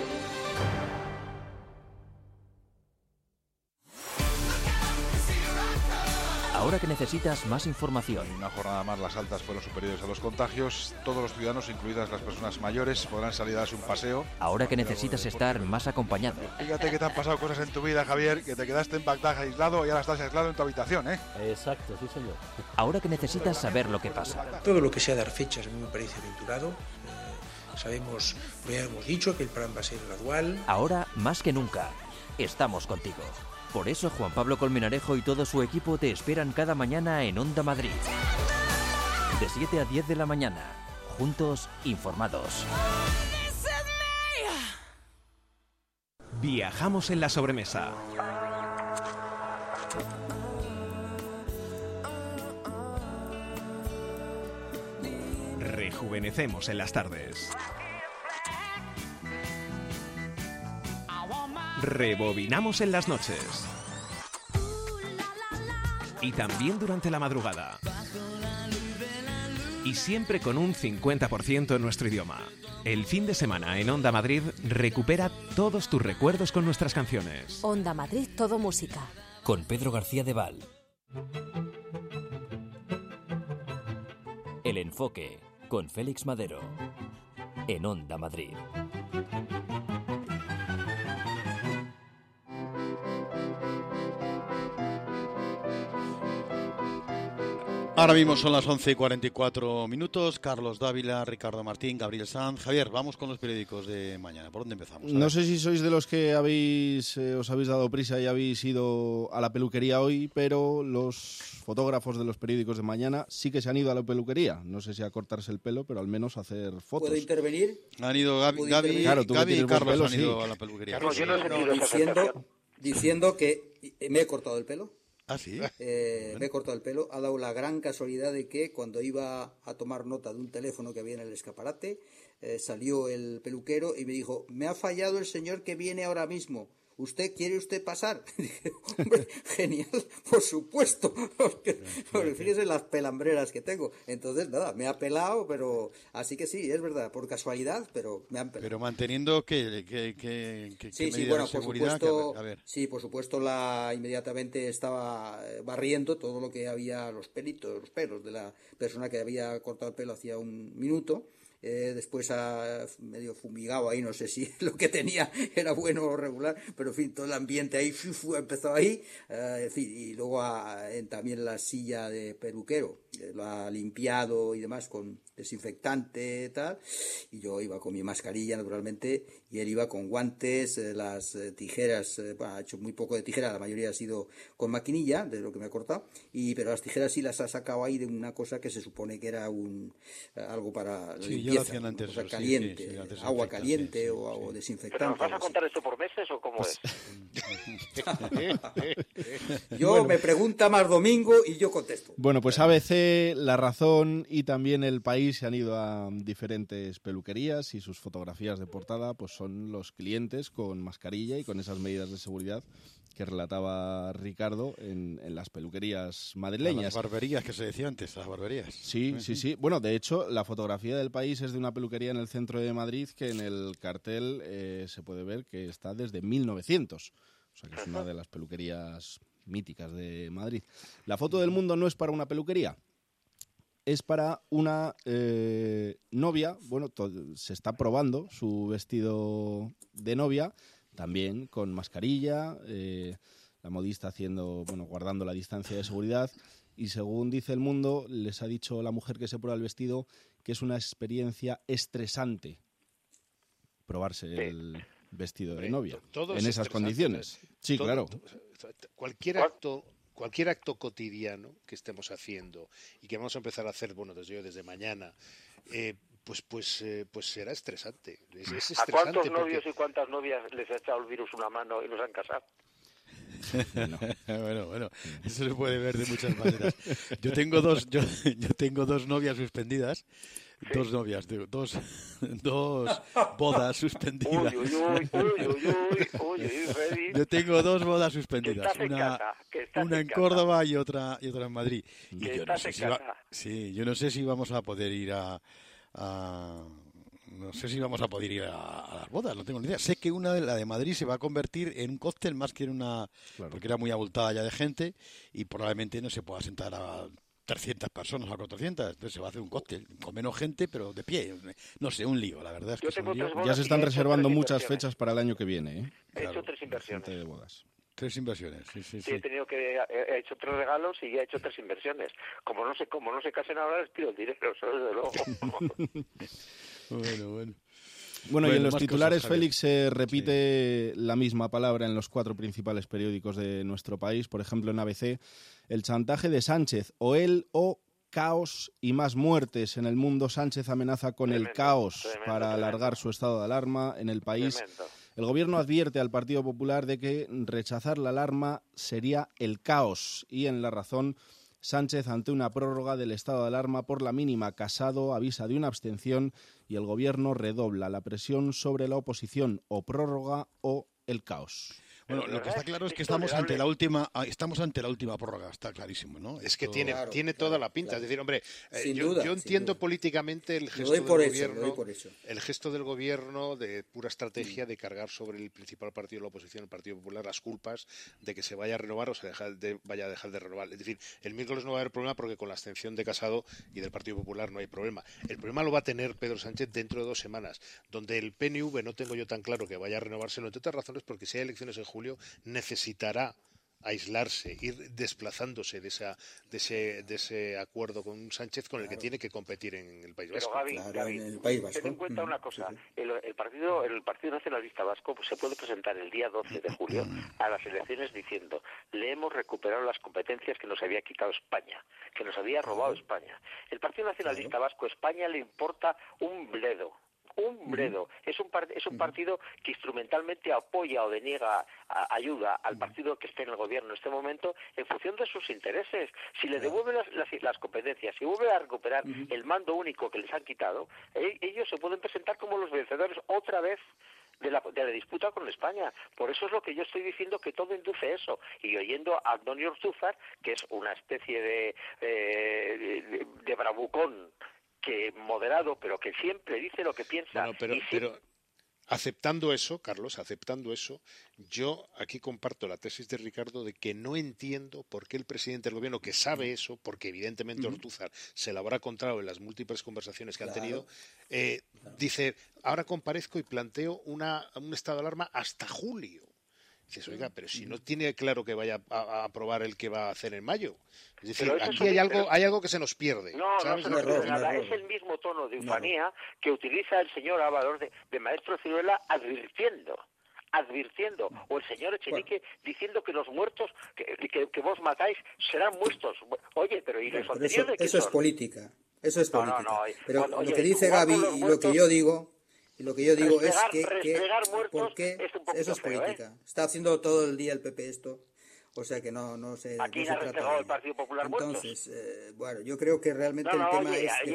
Ahora que necesitas más información. Una jornada más, las altas fueron superiores a los contagios. Todos los ciudadanos, incluidas las personas mayores, podrán salir a darse un paseo. Ahora que necesitas estar más acompañado. Fíjate que te han pasado cosas en tu vida, Javier, que te quedaste en Bagdad aislado y ahora estás aislado en tu habitación, ¿eh? Exacto, sí, señor. Ahora que necesitas saber lo que pasa. Todo lo que sea dar fechas a mí me parece aventurado. Sabemos, pues ya hemos dicho que el plan va a ser gradual. Ahora, más que nunca, estamos contigo. Por eso Juan Pablo Colmenarejo y todo su equipo te esperan cada mañana en Onda Madrid. De 7 a 10 de la mañana. Juntos, informados. Viajamos en la sobremesa. Rejuvenecemos en las tardes. Rebobinamos en las noches. Y también durante la madrugada. Y siempre con un 50% en nuestro idioma. El fin de semana en Onda Madrid recupera todos tus recuerdos con nuestras canciones. Onda Madrid, todo música. Con Pedro García de Val. El Enfoque, con Félix Madero. En Onda Madrid. Ahora mismo son las 11:44. Carlos Dávila, Ricardo Martín, Gabriel Sanz. Javier, vamos con los periódicos de mañana. ¿Por dónde empezamos? No sé si sois de los que os habéis dado prisa y habéis ido a la peluquería hoy, pero los fotógrafos de los periódicos de mañana sí que se han ido a la peluquería. No sé si a cortarse el pelo, pero al menos a hacer fotos. ¿Puedo intervenir? Han ido Gaby y Carlos han ido a la peluquería. Carlos, yo no he sentido esa sensación. Diciendo que me he cortado el pelo. ¿Ah, sí? Me he cortado el pelo. Ha dado la gran casualidad de que cuando iba a tomar nota de un teléfono que había en el escaparate, salió el peluquero y me dijo: me ha fallado el señor que viene ahora mismo. ¿Quiere usted pasar? Dije, hombre, genial, por supuesto. Porque fíjese las pelambreras que tengo. Entonces, nada, me ha pelado, pero... Así que sí, es verdad, por casualidad, pero me han pelado. Pero manteniendo que sí, bueno, por supuesto, sí, por supuesto, inmediatamente estaba barriendo todo lo que había, los pelos de la persona que había cortado el pelo hacía un minuto. Después ha medio fumigado ahí, no sé si lo que tenía era bueno o regular, pero en fin, todo el ambiente ahí empezó ahí, en fin, y luego también la silla de peluquero, lo ha limpiado y demás con desinfectante tal, y yo iba con mi mascarilla naturalmente, y él iba con guantes, las tijeras, ha hecho muy poco de tijera, la mayoría ha sido con maquinilla, de lo que me ha cortado, pero las tijeras sí las ha sacado ahí de una cosa que se supone que era algo para limpieza, antes, cosa caliente, agua caliente o desinfectante. ¿Pero nos vas a contar esto por meses o cómo es? Yo me pregunta más Domingo y yo contesto. Bueno, pues ABC, La Razón y también El País se han ido a diferentes peluquerías y sus fotografías de portada pues son los clientes con mascarilla y con esas medidas de seguridad que relataba Ricardo en las peluquerías madrileñas. Las barberías que se decía antes, las barberías. Sí. Bueno, de hecho, la fotografía del País es de una peluquería en el centro de Madrid que en el cartel se puede ver que está desde 1900. O sea, que es una de las peluquerías míticas de Madrid. La foto del Mundo no es para una peluquería. Es para una novia. Bueno, se está probando su vestido de novia, también con mascarilla, la modista guardando la distancia de seguridad, y según dice El Mundo, les ha dicho la mujer que se prueba el vestido que es una experiencia estresante probarse el vestido de novia en esas condiciones. Sí, claro. Cualquier acto cotidiano que estemos haciendo y que vamos a empezar a hacer, desde mañana, pues será estresante. Es estresante. ¿A cuántos novios y cuántas novias les ha echado el virus una mano y los han casado? Bueno, eso se puede ver de muchas maneras. Yo tengo dos novias suspendidas. Sí. Dos novias, dos bodas suspendidas. Yo tengo dos bodas suspendidas, una en Córdoba y otra en Madrid. Y yo no sé si vamos a poder ir a las bodas, no tengo ni idea. Sé que la de Madrid se va a convertir en un cóctel más que en una... Claro. Porque era muy abultada ya de gente y probablemente no se pueda sentar a 300 personas o a 400. Entonces se va a hacer un cóctel con menos gente, pero de pie. No sé, un lío, la verdad es que es un lío. Ya se están reservando muchas fechas para el año que viene, ¿eh? He hecho 3 inversiones. De bodas. 3 inversiones, sí. He hecho 3 regalos y he hecho 3 inversiones. Como no se casen ahora, les pido el dinero, eso desde luego. Bueno. Bueno, y en los más titulares, cosas, Javier. Félix, se repite la misma palabra en los 4 principales periódicos de nuestro país. Por ejemplo, en ABC, el chantaje de Sánchez, o él o caos y más muertes. En El Mundo, Sánchez amenaza con el caos para alargar su estado de alarma en el país. Tremendo. El Gobierno advierte al Partido Popular de que rechazar la alarma sería el caos. Y en La Razón, Sánchez, ante una prórroga del estado de alarma por la mínima, Casado avisa de una abstención y el Gobierno redobla la presión sobre la oposición, o prórroga o el caos. Bueno, lo que está claro es que estamos ante la última prórroga, está clarísimo, ¿no? Es que Esto- tiene toda la pinta. Claro. Es decir, hombre, Sin yo duda, entiendo sin duda. políticamente el Lo gesto doy del por hecho, gobierno, lo doy por hecho. el gesto del gobierno de pura estrategia de cargar sobre el principal partido de la oposición, el Partido Popular, las culpas de que se vaya a renovar o se vaya a dejar de renovar. Es decir, el miércoles no va a haber problema porque con la abstención de Casado y del Partido Popular no hay problema. El problema lo va a tener Pedro Sánchez dentro de 2 semanas, donde el PNV no tengo yo tan claro que vaya a renovárselo, entre otras razones porque si hay elecciones en julio necesitará aislarse, ir desplazándose de ese acuerdo con Sánchez con el que tiene que competir en el País Vasco. Pero Gaby, Claro, en el País Vasco. ten en cuenta una cosa, Sí, sí. el Partido Nacionalista Vasco pues, se puede presentar el día 12 de julio a las elecciones diciendo: le hemos recuperado las competencias que nos había quitado España, que nos había robado España. El Partido Nacionalista Vasco, a España le importa un bledo. Un bledo. Es un partido que instrumentalmente apoya o deniega ayuda al partido que esté en el gobierno en este momento en función de sus intereses. Si le devuelven las competencias, si vuelve a recuperar el mando único que les han quitado, ellos se pueden presentar como los vencedores otra vez de la disputa con España. Por eso es lo que yo estoy diciendo, que todo induce eso. Y oyendo a Antonio Ortúzar, que es una especie de bravucón, que moderado, pero que siempre dice lo que piensa. Bueno, pero aceptando eso, Carlos, yo aquí comparto la tesis de Ricardo de que no entiendo por qué el presidente del gobierno, que sabe eso, porque evidentemente Ortúzar se lo habrá contado en las múltiples conversaciones que han tenido, dice: ahora comparezco y planteo un estado de alarma hasta julio. Dices, oiga, pero si no tiene claro que vaya a aprobar el que va a hacer en mayo. Es decir, aquí hay algo que se nos pierde. No, ¿sabes? no se nos pierde nada. Es el mismo tono de ufanía que utiliza el señor Ábalos de Maestro Ciruela advirtiendo. O el señor Echenique diciendo que los muertos que vos matáis serán muertos. Oye, pero ¿y los Pero anteriores de qué eso es son? política. Eso es política. No. Pero Cuando, lo que dice Gaby y lo que yo digo... Y lo que yo digo es que ¿por qué? Eso es política. Está haciendo todo el día el PP esto, o sea que no se Aquí no se ha trata restregado de el Partido Popular Entonces, bueno, yo creo que realmente el tema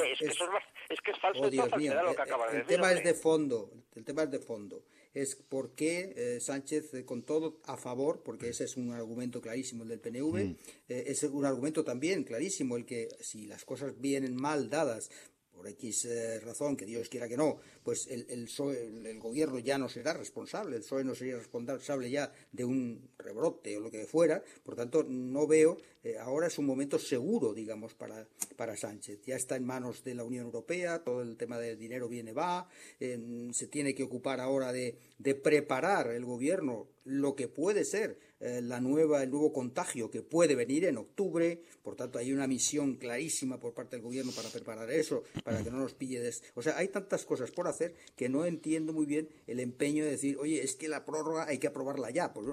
es que es falso oh, de toda Dios mío, falsedad lo que acaba de el decir. tema es de fondo. El tema es de fondo. Es por qué Sánchez, con todo a favor, porque ese es un argumento clarísimo el del PNV, es un argumento también clarísimo el que si las cosas vienen mal dadas por X razón, que Dios quiera que no, pues el gobierno ya no será responsable, el PSOE no sería responsable ya de un rebrote o lo que fuera. Por tanto, no veo, ahora es un momento seguro, digamos, para Sánchez. Ya está en manos de la Unión Europea, todo el tema del dinero va, se tiene que ocupar ahora de preparar el gobierno lo que puede ser el nuevo contagio que puede venir en octubre. Por tanto, hay una misión clarísima por parte del gobierno para preparar eso, para que no nos pille o sea, hay tantas cosas por hacer que no entiendo muy bien el empeño de decir, oye, es que la prórroga hay que aprobarla ya. Pues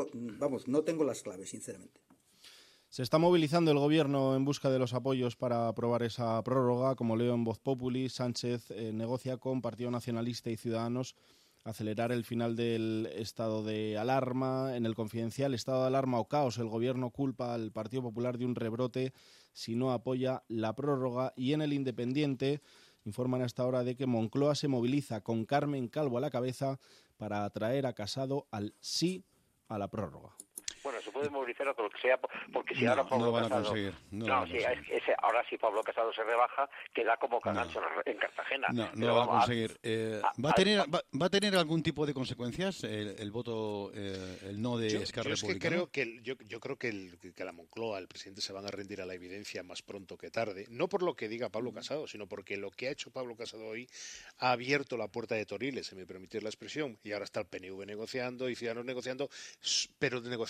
no tengo las claves, sinceramente. Se está movilizando el gobierno en busca de los apoyos para aprobar esa prórroga. Como leo en Voz Populi, Sánchez negocia con Partido Nacionalista y Ciudadanos acelerar el final del estado de alarma. En El Confidencial, estado de alarma o caos, el gobierno culpa al Partido Popular de un rebrote si no apoya la prórroga. Y en El Independiente informan a esta hora de que Moncloa se moviliza con Carmen Calvo a la cabeza para atraer a Casado al sí a la prórroga. Bueno, se puede movilizar o lo que sea, porque si ahora Pablo no van a Casado... conseguir. Ahora sí Pablo Casado se rebaja, queda como Camacho en Cartagena. No lo va a conseguir. ¿Va a tener algún tipo de consecuencias el voto, el no de Esquerra Republicana? Yo creo que la Moncloa, el presidente, se van a rendir a la evidencia más pronto que tarde. No por lo que diga Pablo Casado, sino porque lo que ha hecho Pablo Casado hoy ha abierto la puerta de Toriles, si me permitís la expresión, y ahora está el PNV negociando y Ciudadanos negociando, pero negociando desde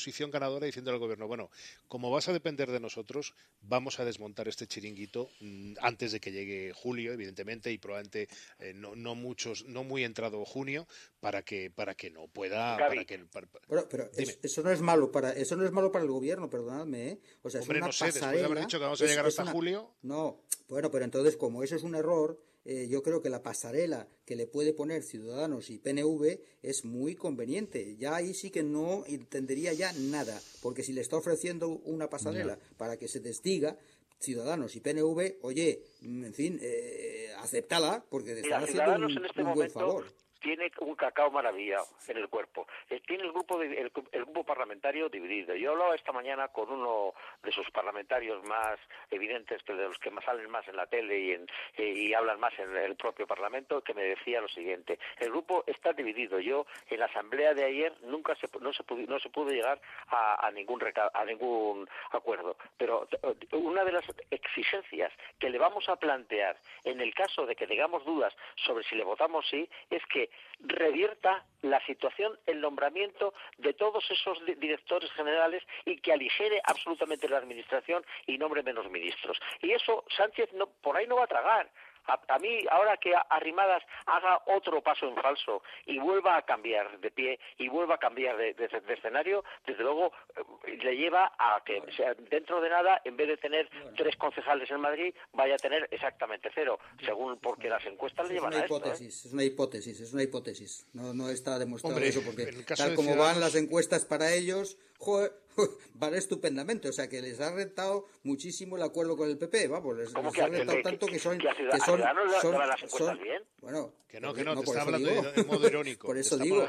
posición ganadora diciendo al gobierno, bueno, como vas a depender de nosotros, vamos a desmontar este chiringuito antes de que llegue julio, evidentemente, y probablemente no muy entrado junio, para que no pueda... Pero eso no es malo para el gobierno, perdonadme, ¿eh? O sea, hombre, es una no sé, pasarela, después de haber dicho que vamos a llegar hasta julio... No, bueno, pero entonces, como eso es un error... yo creo que la pasarela que le puede poner Ciudadanos y PNV es muy conveniente. Ya ahí sí que no entendería ya nada, porque si le está ofreciendo una pasarela para que se desdiga Ciudadanos y PNV, oye, en fin, acéptala, porque te están haciendo un buen favor. Tiene un cacao maravillado en el cuerpo. Tiene el grupo parlamentario dividido. Yo hablaba esta mañana con uno de sus parlamentarios más evidentes, que de los que más salen más en la tele y hablan más en el propio Parlamento, que me decía lo siguiente: el grupo está dividido. Yo en la asamblea de ayer no se pudo llegar a ningún acuerdo. Pero una de las exigencias que le vamos a plantear en el caso de que tengamos dudas sobre si le votamos sí, es que revierta la situación, el nombramiento de todos esos directores generales y que aligere absolutamente la administración y nombre menos ministros. Y eso Sánchez por ahí no va a tragar. A mí, ahora que Arrimadas haga otro paso en falso y vuelva a cambiar de pie y vuelva a cambiar de escenario, desde luego le lleva a que dentro de nada, en vez de tener 3 concejales en Madrid, vaya a tener exactamente 0, según porque las encuestas le llevan a esto. Es una hipótesis. No está demostrado. Hombre, eso, porque tal como van las encuestas para ellos, van estupendamente, o sea que les ha rentado muchísimo el acuerdo con el PP, vamos, les ha rentado tanto que son bien. Bueno, que no, te está hablando de modo irónico. Por eso digo,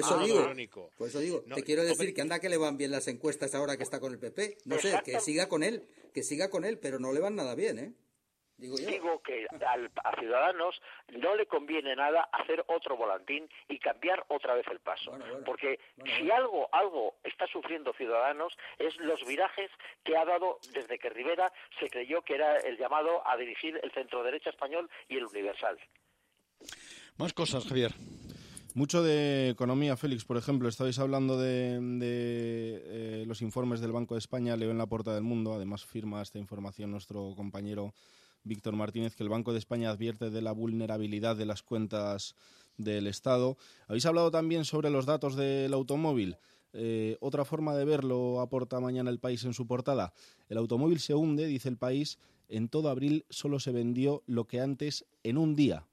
te quiero decir que anda que le van bien las encuestas ahora que está con el PP, no sé, que siga con él, pero no le van nada bien, ¿eh? Digo que a Ciudadanos no le conviene nada hacer otro volantín y cambiar otra vez el paso. Porque si algo está sufriendo Ciudadanos es los virajes que ha dado desde que Rivera se creyó que era el llamado a dirigir el centro-derecha español y el Universal. Más cosas, Javier. Mucho de economía, Félix. Por ejemplo, estabais hablando de los informes del Banco de España. Leo en la Portada del Mundo, además firma esta información nuestro compañero Víctor Martínez, que el Banco de España advierte de la vulnerabilidad de las cuentas del Estado. Habéis hablado también sobre los datos del automóvil. Otra forma de verlo aporta mañana El País en su portada. El automóvil se hunde, dice El País. En todo abril solo se vendió lo que antes en un día.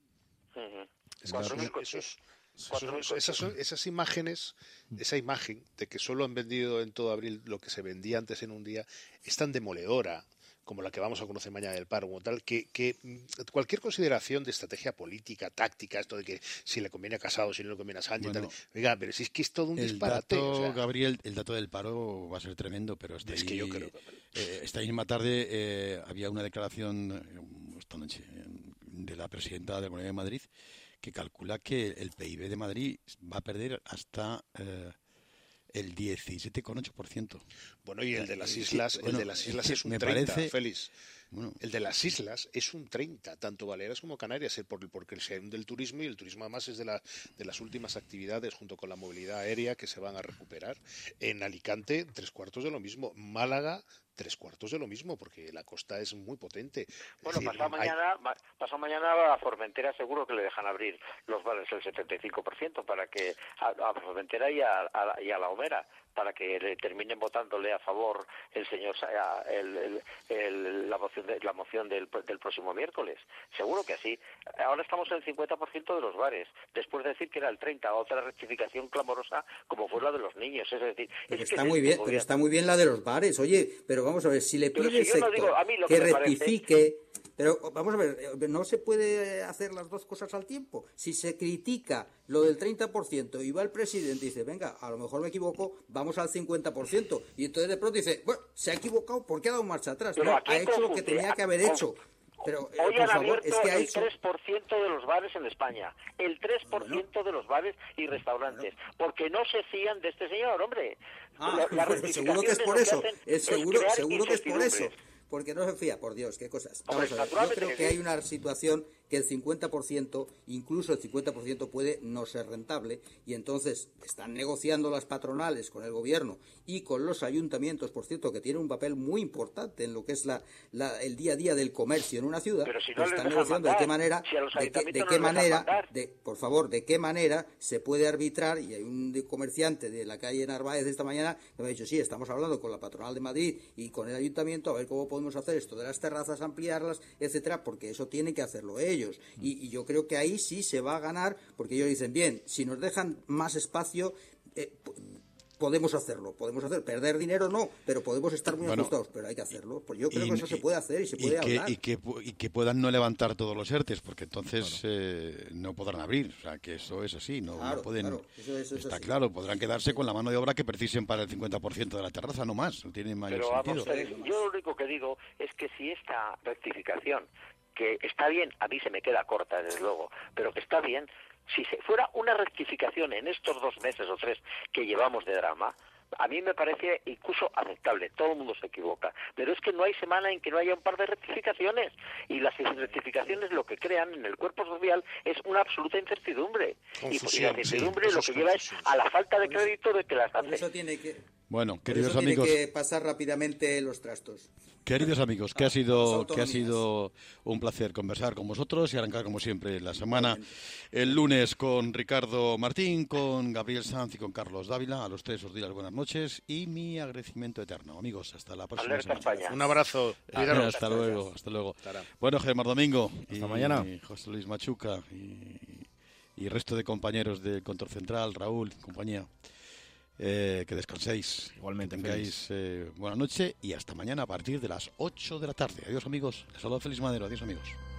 Esas imágenes, esa imagen de que solo han vendido en todo abril lo que se vendía antes en un día, es tan demoledora como la que vamos a conocer mañana del paro, como tal, que cualquier consideración de estrategia política, táctica, esto de que si le conviene a Casado, si no le conviene a Sánchez, tal, oiga, pero si es que es todo un disparate. Gabriel, el dato del paro va a ser tremendo, pero que yo creo esta misma tarde había una declaración esta noche de la presidenta de la Comunidad de Madrid que calcula que el PIB de Madrid va a perder hasta el 17,8%. Bueno, y el de las islas, es un 30%, parece, Félix. Bueno, el de las islas es un 30%, tanto Baleares como Canarias, porque se hunde el turismo, y el turismo además es de las últimas actividades junto con la movilidad aérea que se van a recuperar. En Alicante, 3/4 de lo mismo. Málaga, 3/4 de lo mismo, porque la costa es muy potente. Bueno, pasado mañana a Formentera seguro que le dejan abrir los bares el 75% para que a Formentera y a La Gomera, para que le terminen votándole a favor el señor la moción del próximo miércoles. Seguro que así. Ahora estamos en el 50% de los bares, después de decir que era el 30%, otra rectificación clamorosa como fue la de los niños. Es decir, está muy bien la de los bares, oye, pero vamos a ver, si le pide el sector que rectifique, pero vamos a ver, no se puede hacer las dos cosas al tiempo. Si se critica lo del 30% y va el presidente y dice, venga, a lo mejor me equivoco, vamos al 50%, y entonces de pronto dice, bueno, se ha equivocado porque ha dado marcha atrás, no, ha hecho lo que tenía que haber hecho. Pero, hoy han abierto el 3% de los bares en España, el 3% de los bares y restaurantes, porque no se fían de este señor, hombre. Seguro que es por eso, seguro que es por eso, porque no se fía, por Dios, qué cosas. Vamos a ver, yo creo que hay una situación que el 50%, incluso el 50% puede no ser rentable, y entonces están negociando las patronales con el gobierno y con los ayuntamientos, por cierto, que tienen un papel muy importante en lo que es el día a día del comercio en una ciudad. Pero si no pues les están dejan negociando mandar, de qué manera, si a los de ayuntamientos qué no les dejan manera, mandar. por favor, de qué manera se puede arbitrar. Y hay un comerciante de la calle Narváez esta mañana que me ha dicho, sí, estamos hablando con la patronal de Madrid y con el ayuntamiento a ver cómo podemos hacer esto de las terrazas, ampliarlas, etcétera, porque eso tienen que hacerlo ellos. Y yo creo que ahí sí se va a ganar, porque ellos dicen, bien, si nos dejan más espacio, podemos hacerlo, perder dinero no, pero podemos estar muy ajustados, pero hay que hacerlo. Pues yo creo que eso se puede hacer y se puede hablar. Y que puedan no levantar todos los ERTEs, porque entonces no podrán abrir, o sea, que eso es así, no pueden. Claro, eso está así. Claro, podrán quedarse con la mano de obra que precisen para el 50% de la terraza, no más, no tiene mayor sentido. Pero yo lo único que digo es que si esta rectificación, que está bien, a mí se me queda corta, desde luego, pero que está bien, si fuera una rectificación en estos 2 meses o 3 que llevamos de drama, a mí me parece incluso aceptable. Todo el mundo se equivoca, pero es que no hay semana en que no haya un par de rectificaciones, y las rectificaciones lo que crean en el cuerpo social es una absoluta incertidumbre. Y la incertidumbre lo que lleva es a la falta de crédito de que las hace. Eso tiene que... Bueno, queridos amigos, tiene que pasar rápidamente los trastos. Queridos amigos, que ha sido un placer conversar con vosotros y arrancar como siempre la semana el lunes con Ricardo Martín, con Gabriel Sanz y con Carlos Dávila. A los 3 os doy las buenas noches y mi agradecimiento eterno. Amigos, hasta la próxima semana. Un abrazo. Hasta luego. Bueno, Germán Domingo hasta mañana. Y José Luis Machuca y resto de compañeros de Control Central, Raúl, compañía. Que descanséis. Igualmente. Que tengáis buena noche y hasta mañana a partir de las 8 de la tarde. Adiós, amigos. Les saluda Félix Madero. Adiós, amigos.